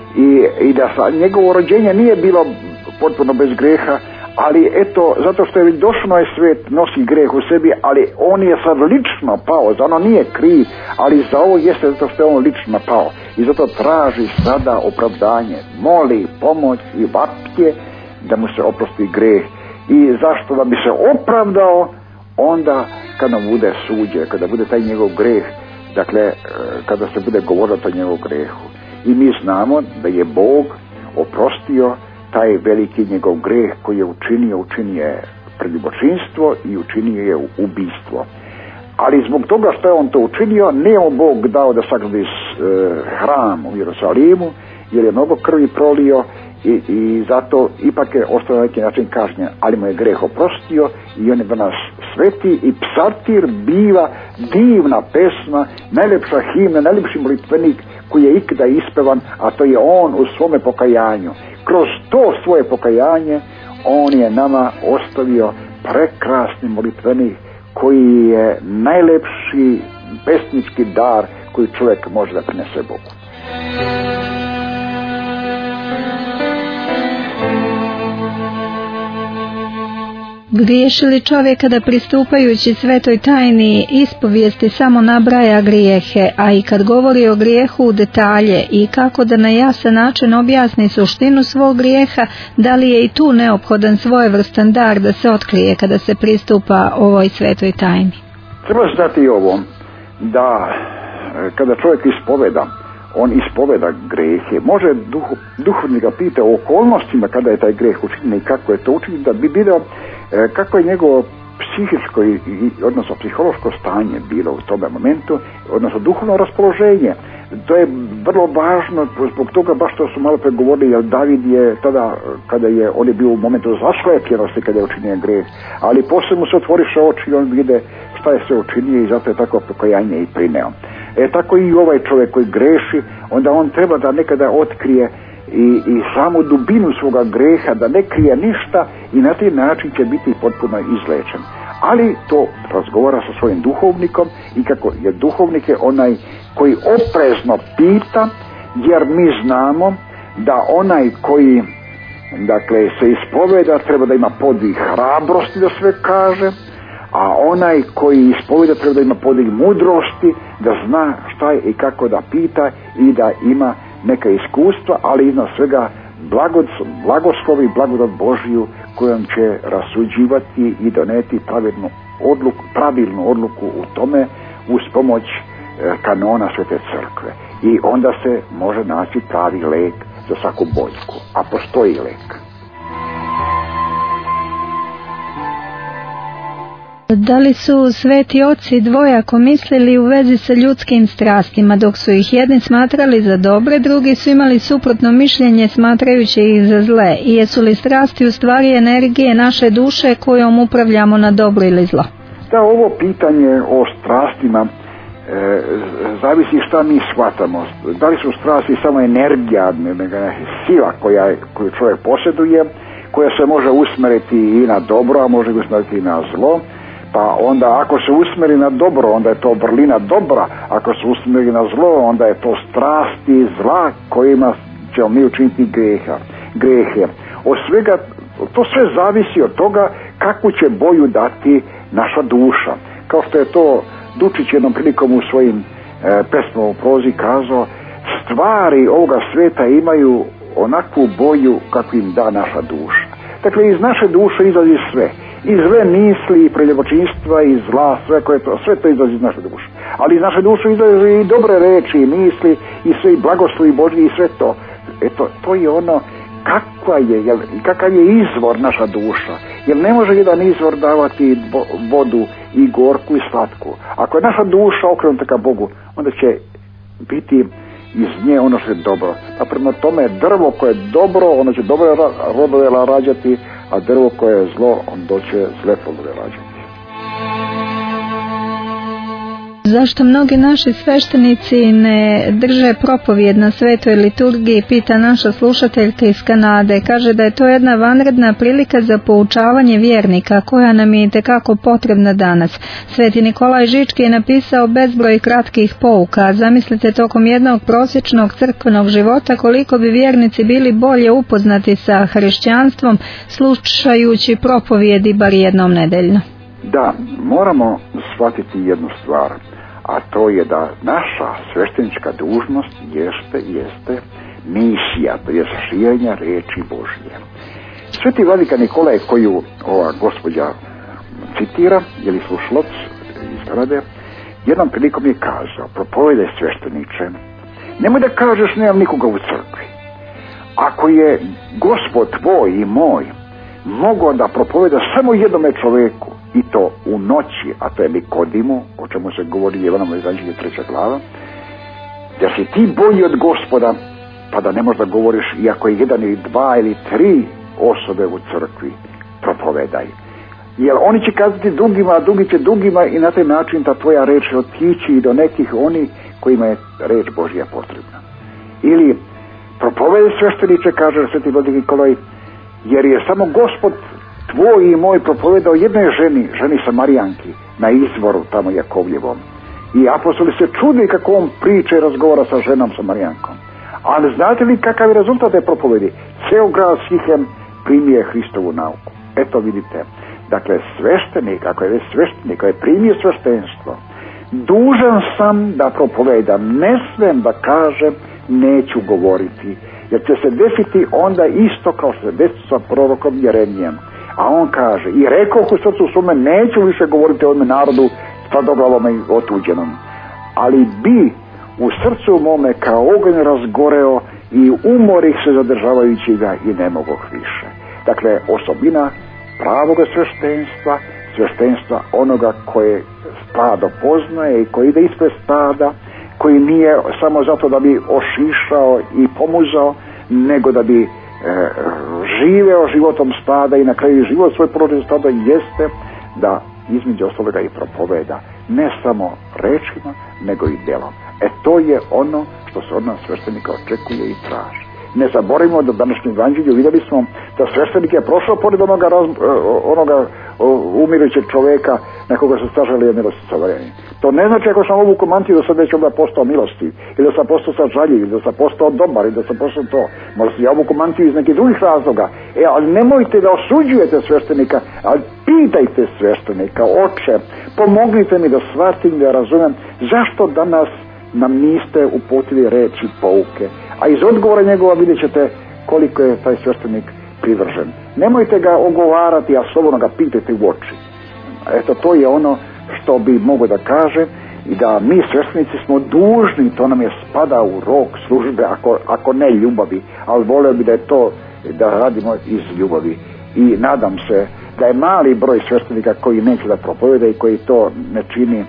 i da sa njegovo rođenje nije bilo potpuno bez greha, ali eto, zato što je već došao na svijet, nosi greh u sebi, ali on je sad lično pao, za ono nije kriv, ali za ovo jeste zato što je on lično pao i zato traži sada opravdanje, moli pomoć i vapke da mu se oprosti greh. I zašto? Da bi se opravdao onda kada bude suđe, kada bude taj njegov greh dakle, kada se bude govorilo o njegovom grehu. I mi znamo da je Bog oprostio taj veliki njegov greh koji je učinio je preljubočinstvo i učinio je ubistvo. Ali zbog toga što je on to učinio, nije mu Bog dao da sagradi hram u Jerusalimu, jer je mnogo krvi prolio i zato ipak je ostao na neki način kažnjen, ali mu je greh oprostio i on je danas sveti i psaltir biva divna pesma, najljepša himna, najljepši molitvenik koji je ikada ispevan, a to je on u svome pokajanju. Kroz to svoje pokajanje on je nama ostavio prekrasni molitvenik koji je najlepši pesnički dar koji čovjek može da prinese Bogu. Griješi li čovjek kada pristupajući svetoj tajni ispovijesti samo nabraja grijehe, a i kad govori o grijehu u detalje i kako da na jasan način objasni suštinu svog grijeha, da li je i tu neophodan svojevrstan dar da se otkrije kada se pristupa ovoj svetoj tajni? Treba znati i ovo, da kada čovjek ispoveda, on ispoveda grehe, može duhovnik ga pita o okolnostima kada je taj greh učinjen i kako je to učinjen, da bi bilo kako je njegovo psihičko odnosno psihološko stanje bilo u tom momentu, odnosno duhovno raspoloženje. To je vrlo važno, zbog toga baš što su malo pre govorili, jer David je tada, kada je, on je bio u momentu zaslepljenosti kada je učinio greh, ali poslije mu se otvoriše oči i on vide šta je sve učinio i zato je tako pokajanje i prineo. Tako i ovaj čovjek koji greši, onda on treba da nekada otkrije i samu dubinu svoga greha, da ne krije ništa i na taj način će biti potpuno izlečen. Ali to razgovara sa svojim duhovnikom i kako je duhovnik je onaj koji oprezno pita, jer mi znamo da onaj koji dakle se ispoveda treba da ima podvig hrabrosti da sve kaže, a onaj koji ispoveda treba da ima podvig mudrosti, da zna šta je i kako da pita i da ima neka iskustva, ali iznad svega blagoslov i blagodat Božiju kojom će rasuđivati i doneti pravilnu odluku u tome uz pomoć kanona Svete Crkve. I onda se može naći pravi lek za svaku boljku, a postoji lek. Da li su sveti oci dvojako mislili u vezi sa ljudskim strastima, dok su ih jedni smatrali za dobre, drugi su imali suprotno mišljenje smatrajući ih za zle? I jesu li strasti u stvari energije naše duše kojom upravljamo na dobro ili zlo? Da, ovo pitanje o strastima zavisi šta mi shvatamo. Da li su strasti samo energija, sila koju čovjek posjeduje, koja se može usmeriti i na dobro, a može usmeriti i na zlo. Pa onda ako se usmeri na dobro, onda je to vrlina dobra, ako se usmeri na zlo, onda je to strasti zla kojima ćemo mi učiniti grehe. Od svega, to sve zavisi od toga kakvu će boju dati naša duša. Kao što je to Dučić jednom prilikom u svojim pesmama u prozi kazao, stvari ovoga sveta imaju onakvu boju kakvu im da naša duša. Dakle, iz naše duše izlazi sve. I zle misli, i preljubočinstva, i zla, sve to izlazi iz naše duše. Ali iz naše duše izlazi i dobre reči, i misli, i sve, i blagoslovi Božji, i sve to. Eto, to je ono kakav je izvor naša duša. Jer ne može jedan izvor davati vodu i gorku i slatku. Ako je naša duša okrenuta ka Bogu, onda će biti iz nje ono što je dobro. A prema tome drvo koje je dobro, ono će dobre rodove rađati, a drvo koje je zlo, on će zle plodove rađati. Zašto mnogi naši sveštenici ne drže propovijed na svetoj liturgiji, pita naša slušateljka iz Kanade. Kaže da je to jedna vanredna prilika za poučavanje vjernika koja nam je itekako potrebna danas. Sveti Nikolaj Žički je napisao bezbroj kratkih pouka. Zamislite tokom jednog prosječnog crkvenog života koliko bi vjernici bili bolje upoznati sa hrišćanstvom slušajući propovijedi bar jednom nedeljno. Da, moramo shvatiti jednu stvar, a to je da naša sveštenička dužnost jeste misija, to je širenje riječi Božje. Sveti vladika Nikolaj, koju ova gospođa citira, ili slušalac iz Kanade, jednom prilikom je kazao, propovedaj svešteniče, nemoj da kažeš nemam nikoga u crkvi. Ako je Gospod tvoj i moj mogao da propoveda samo jednome čoveku, i to u noći, a to je Nikodimu, o čemu se govori Evanđelje 3. glava, da si ti bolji od Gospoda, pa da ne možda govoriš, iako je 1 ili 2 ili 3 osobe u crkvi, propovedaj. Jer oni će kazati drugima, a drugi će drugima, i na taj način ta tvoja reč će otići i do nekih oni kojima je reč Božja potrebna. Ili propovedaj svešteniče, kaže sveti vladik Nikolaj, jer je samo Gospod tvoj i moj propovedao jednoj ženi Samarijanki, na izvoru tamo Jakovljevom. I apostoli se čudi kako on priča i razgovara sa ženom Samarijankom. Ali znate li kakav je rezultat te propovedi? Ceo grad Sihem primije Hristovu nauku. Eto vidite, dakle sveštenik, ako je već sveštenik, ako je primio sveštenstvo, dužan sam da propovedam, ne smem da kažem, neću govoriti, jer će se desiti onda isto kao što se desiti sa prorokom Jeremijem. A on kaže, i rekao u srcu svome, neću više govoriti o ovome narodu tvrdoglavom i otuđenom, ali bi u srcu mome kao oganj razgoreo i umorih se zadržavajući ga i ne mogu više. Dakle, osobina pravoga sveštenstva onoga koje stado poznaje i koji ide ispred stada, koji nije samo zato da bi ošišao i pomuzao, nego da bi živeo životom stada i na kraju život svoj položaj stada jeste da između ostaloga i propoveda, ne samo rečima, nego i djelom. To je ono što se od nas sveštenika očekuje i traži. Ne zaboravimo da današnjem evanđelju vidjeli smo da sveštenik je prošao pored onoga umirućeg čovjeka na koga se stažali milosti savremeni. To ne znači ako sam ovu mantiju da sam već onda postao milosti, ili da sam postao sažaljiv, ili da sam postao dobar, ili da sam postao to. Možda ja ovu mantiju iz nekih drugih razloga. Ali nemojte da osuđujete sveštenika, ali pitajte sveštenika, oče, pomognite mi da shvatim, da razumem, zašto danas nam niste uputili reči pouke. A iz odgovora njegova vidjet ćete koliko je taj sveštenik privržen. Nemojte ga ogovarati, a slobodno ga pitajte u oči. Eto, to je ono što bi mogo da kaže, i da mi sveštenici smo dužni, to nam je spada u rok službe, ako ne ljubavi, ali voleo bi da je to, da radimo iz ljubavi. I nadam se da je mali broj sveštenika koji neće da propoveda i koji to ne čini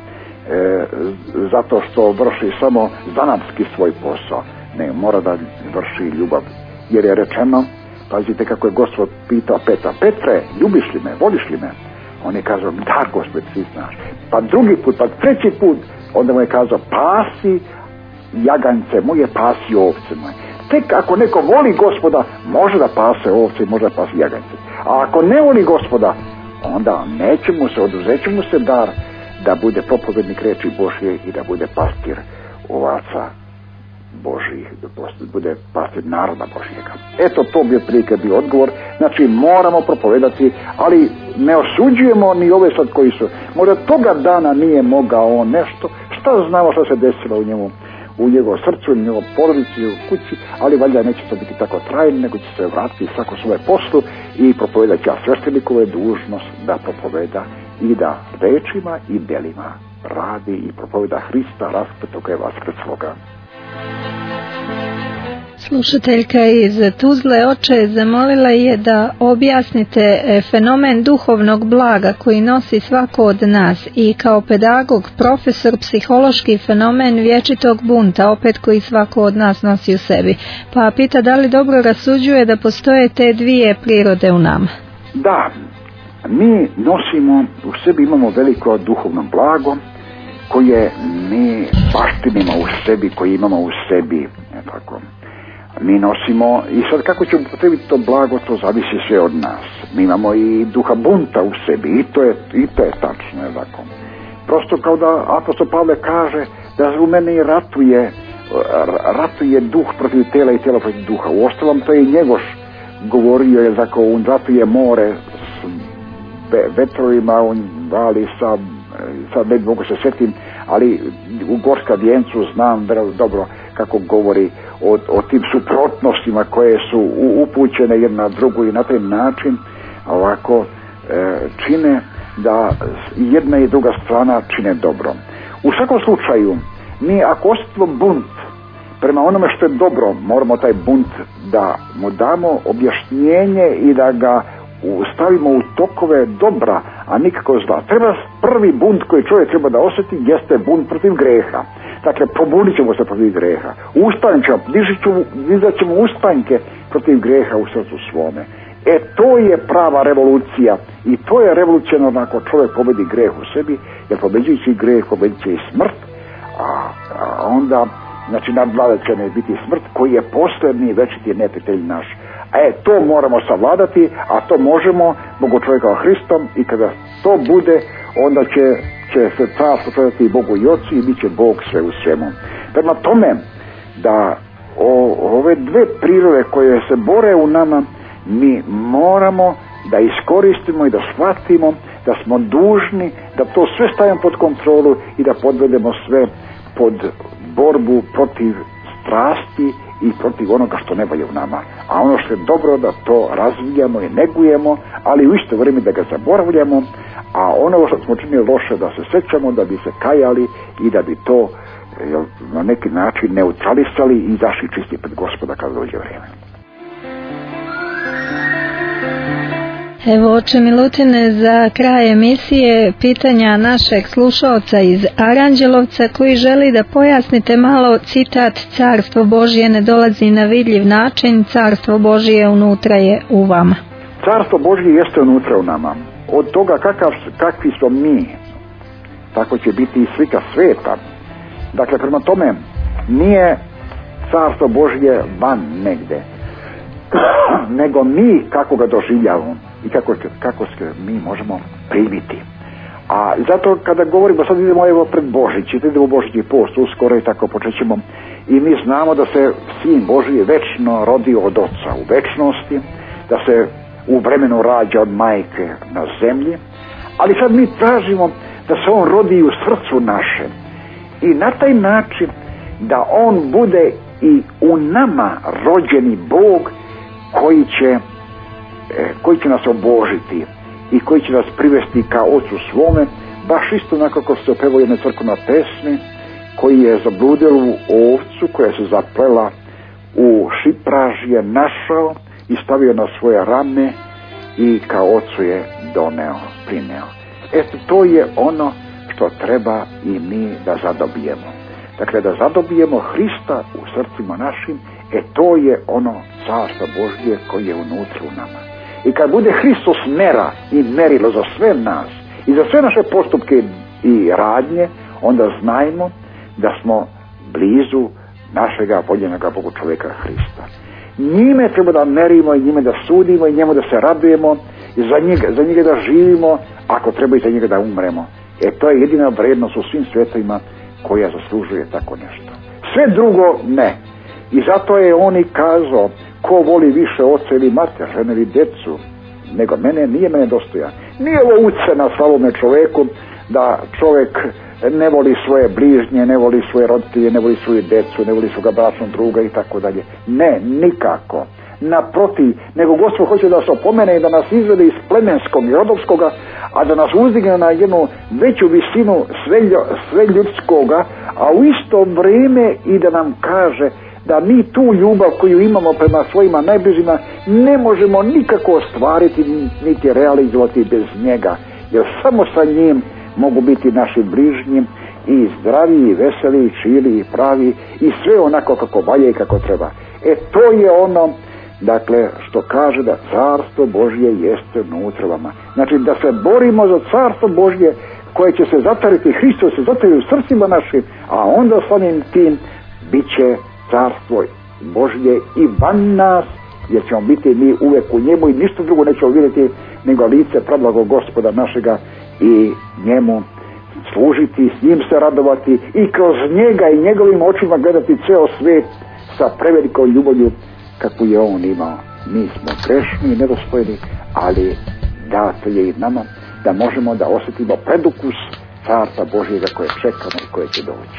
zato što vrši samo zanatski svoj posao. Ne, mora da vrši ljubav. Jer je rečeno, pazite kako je Gospod pitao Petra, Petre, ljubiš li me, voliš li me? On je kazao, da Gospod, svi znaš. Pa drugi put, pa treći put, onda mu je kazao, pasi jagance moje, pasi ovce moje. Tek ako neko voli Gospoda, može da pase ovce i može da pase jagance. A ako ne voli Gospoda, onda neće mu se, oduzeće mu se dar da bude propovednik reči Božje i da bude pastir ovaca Božjih, da bude pastir naroda Božjega. Eto, to bi otprilike bio odgovor. Znači, moramo propovedati, ali ne osuđujemo ni ove sad koji su. Možda toga dana nije mogao on nešto, šta znamo što se desilo u njemu, u njegovom srcu, u njegovom porodici, u kući, ali valjda neće to biti tako trajno, nego će se vratiti svako svoje poslu i propovedati. A sveštenikova je dužnost da propoveda i da rečima i delima radi i propoveda Hrista raspetoga i vaskrsloga. Slušateljka iz Tuzle, oče, zamolila je da objasnite fenomen duhovnog blaga koji nosi svako od nas i kao pedagog, profesor, psihološki fenomen vječitog bunta, opet koji svako od nas nosi u sebi. Pa pita da li dobro rasuđuje da postoje te dvije prirode u nama. Da, mi nosimo, u sebi imamo veliko duhovno blago koje mi baštinimo u sebi, koje imamo u sebi, tako. Mi nosimo, i sad kako ćemo potrebiti to blago, to zavisi sve od nas. Mi imamo i duha bunta u sebi, i to je tačno, je tako. Prosto kao da apostol Pavle kaže da u meni ratuje duh protiv tela i tela protiv duha. Uostalom, to je i Njegoš govorio, je tako, on ratuje more s vetrovima, on vali sad ne mogu se sjetim, ali u Gorska Vjencu znam dobro kako govori o tim suprotnostima koje su upućene jedna na drugu i na taj način ovako čine da jedna i druga strana čine dobro. U svakom slučaju, mi ako osjetimo bunt prema onome što je dobro, moramo taj bunt da mu damo objašnjenje i da ga stavimo u tokove dobra, a nikako zla. Treba prvi bunt koji čovjek treba da osjeti jeste bunt protiv greha. Dakle, pobunit ćemo se protiv greha. Dizat ćemo ustanke protiv greha u srcu svome. To je prava revolucija i to je revolucionarno ako čovjek pobedi greh u sebi, jer pobeđujući greh pobedit će i smrt, a onda znači nadvladat će ne biti smrt koji je posljednji večiti neprijatelj naš. To moramo savladati, a to možemo Bogu čovjeka Hristom i kada to bude, onda će se carstvo predati Bogu i Ocu i bit će Bog sve u svemu. Prema tome, da ove dve prirode koje se bore u nama, mi moramo da iskoristimo i da shvatimo da smo dužni da to sve stavimo pod kontrolu i da podvedemo sve pod borbu protiv strasti i protiv onoga što ne valja u nama. A ono što je dobro da to razvijamo i negujemo, ali u isto vrijeme da ga zaboravljamo, a ono što smo činili loše da se sećamo, da bi se kajali i da bi to na neki način neutralisali i izašli čisti pred Gospoda kad dođe vrijeme. Evo, oče Milutine, za kraj emisije pitanja našeg slušaoca iz Aranđelovca koji želi da pojasnite malo citat Carstvo Božje ne dolazi na vidljiv način, Carstvo Božje unutra je u vama. Carstvo Božje jeste unutra u nama. Od toga kakvi smo mi, tako će biti i slika sveta. Dakle, prema tome, nije Carstvo Božje van negde, nego mi kako ga doživljavamo i kako se mi možemo primiti. A zato kada govorimo, sad idemo evo pred Božić, idemo u Božićni post uskoro i tako počećemo, i mi znamo da se Sin Božji večno rodio od Oca u večnosti, da se u vremenu rađa od majke na zemlji, ali sad mi tražimo da se on rodi u srcu našem i na taj način da on bude i u nama rođeni Bog koji će nas obožiti i koji će nas privesti ka Ocu svome, baš isto onako kako se opeva jedne crkvene pesmi, koji je zabludjelu ovcu koja se zaplela u šipražje našao i stavio na svoje rame i ka Ocu je prineo. To je ono što treba i mi da zadobijemo. Dakle, da zadobijemo Hrista u srcima našim, to je ono Carstvo Božje koje je unutra u nama. I kad bude Hristos mera i merilo za sve nas i za sve naše postupke i radnje, onda znajmo da smo blizu našega voljenoga Bogu čovjeka Hrista. Njime treba da merimo i njime da sudimo i njemu da se radujemo i za njega da živimo, ako treba i za njega da umremo. To je jedina vrednost u svim svjetovima koja zaslužuje tako nešto. Sve drugo ne. I zato je on i kazao, ko voli više oca ili mater, žene ili djecu, nego mene, nije mene dostojan. Nije ovo ucena svakome čovjeku da čovjek ne voli svoje bližnje, ne voli svoje roditelje, ne voli svoju djecu, ne voli svoga bračnog druga i tako dalje. Ne, nikako. Naprotiv, nego Gospod hoće da se opomene i da nas izvede iz plemenskog i rodovskoga, a da nas uzdigne na jednu veću visinu sve ljudskoga, a u isto vrijeme i da nam kaže da mi tu ljubav koju imamo prema svojima najbližima ne možemo nikako ostvariti niti realizovati bez njega, jer samo sa njim mogu biti naši bližnji i zdravi, i veseli, i čili, i pravi, i sve onako kako valja i kako treba. To je ono, dakle, što kaže da Carstvo Božje jeste unutra vama. Znači da se borimo za Carstvo Božje koje će se zatariti, Hristos se zatari u srcima našim, a onda samim tim bit će Carstvo Božje i van nas, jer ćemo biti mi uvek u njemu i ništa drugo nećemo vidjeti nego lice prablagog Gospoda našega i njemu služiti, s njim se radovati i kroz njega i njegovim očima gledati ceo svijet sa prevelikom ljubavlju kakvu je on imao. Mi smo grešni i nedostojni, ali dato je i nama da možemo da osjetimo predukus Carstva Božjega koje čekamo i koje će doći.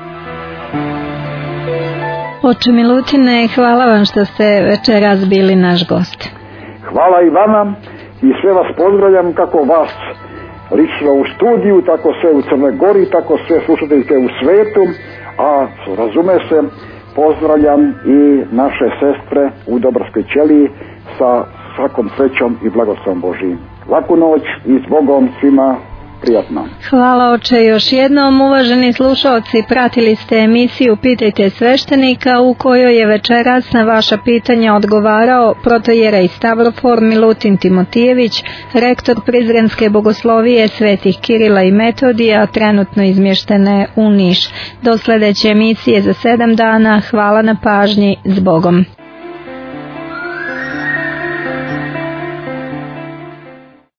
Oče Milutine, hvala vam što ste večeras bili naš gost. Hvala i vama i sve vas pozdravljam kako vas lično u studiju, tako sve u Crnoj Gori, tako sve slušateljke u svetu, a razume se, pozdravljam i naše sestre u Dobrskoj ćeliji sa svakom srećom i blagoslovom Božijim. Laku noć i s Bogom svima, prijatno. Hvala oče još jednom. Uvaženi slušalci, pratili ste emisiju Pitajte sveštenika u kojoj je večeras na vaša pitanja odgovarao protojerej Stavrofor Milutin Timotijević, rektor Prizrenske bogoslovije svetih Kirila i Metodija, trenutno izmještene u Niš. Do sljedeće emisije za 7 dana. Hvala na pažnji. S Bogom.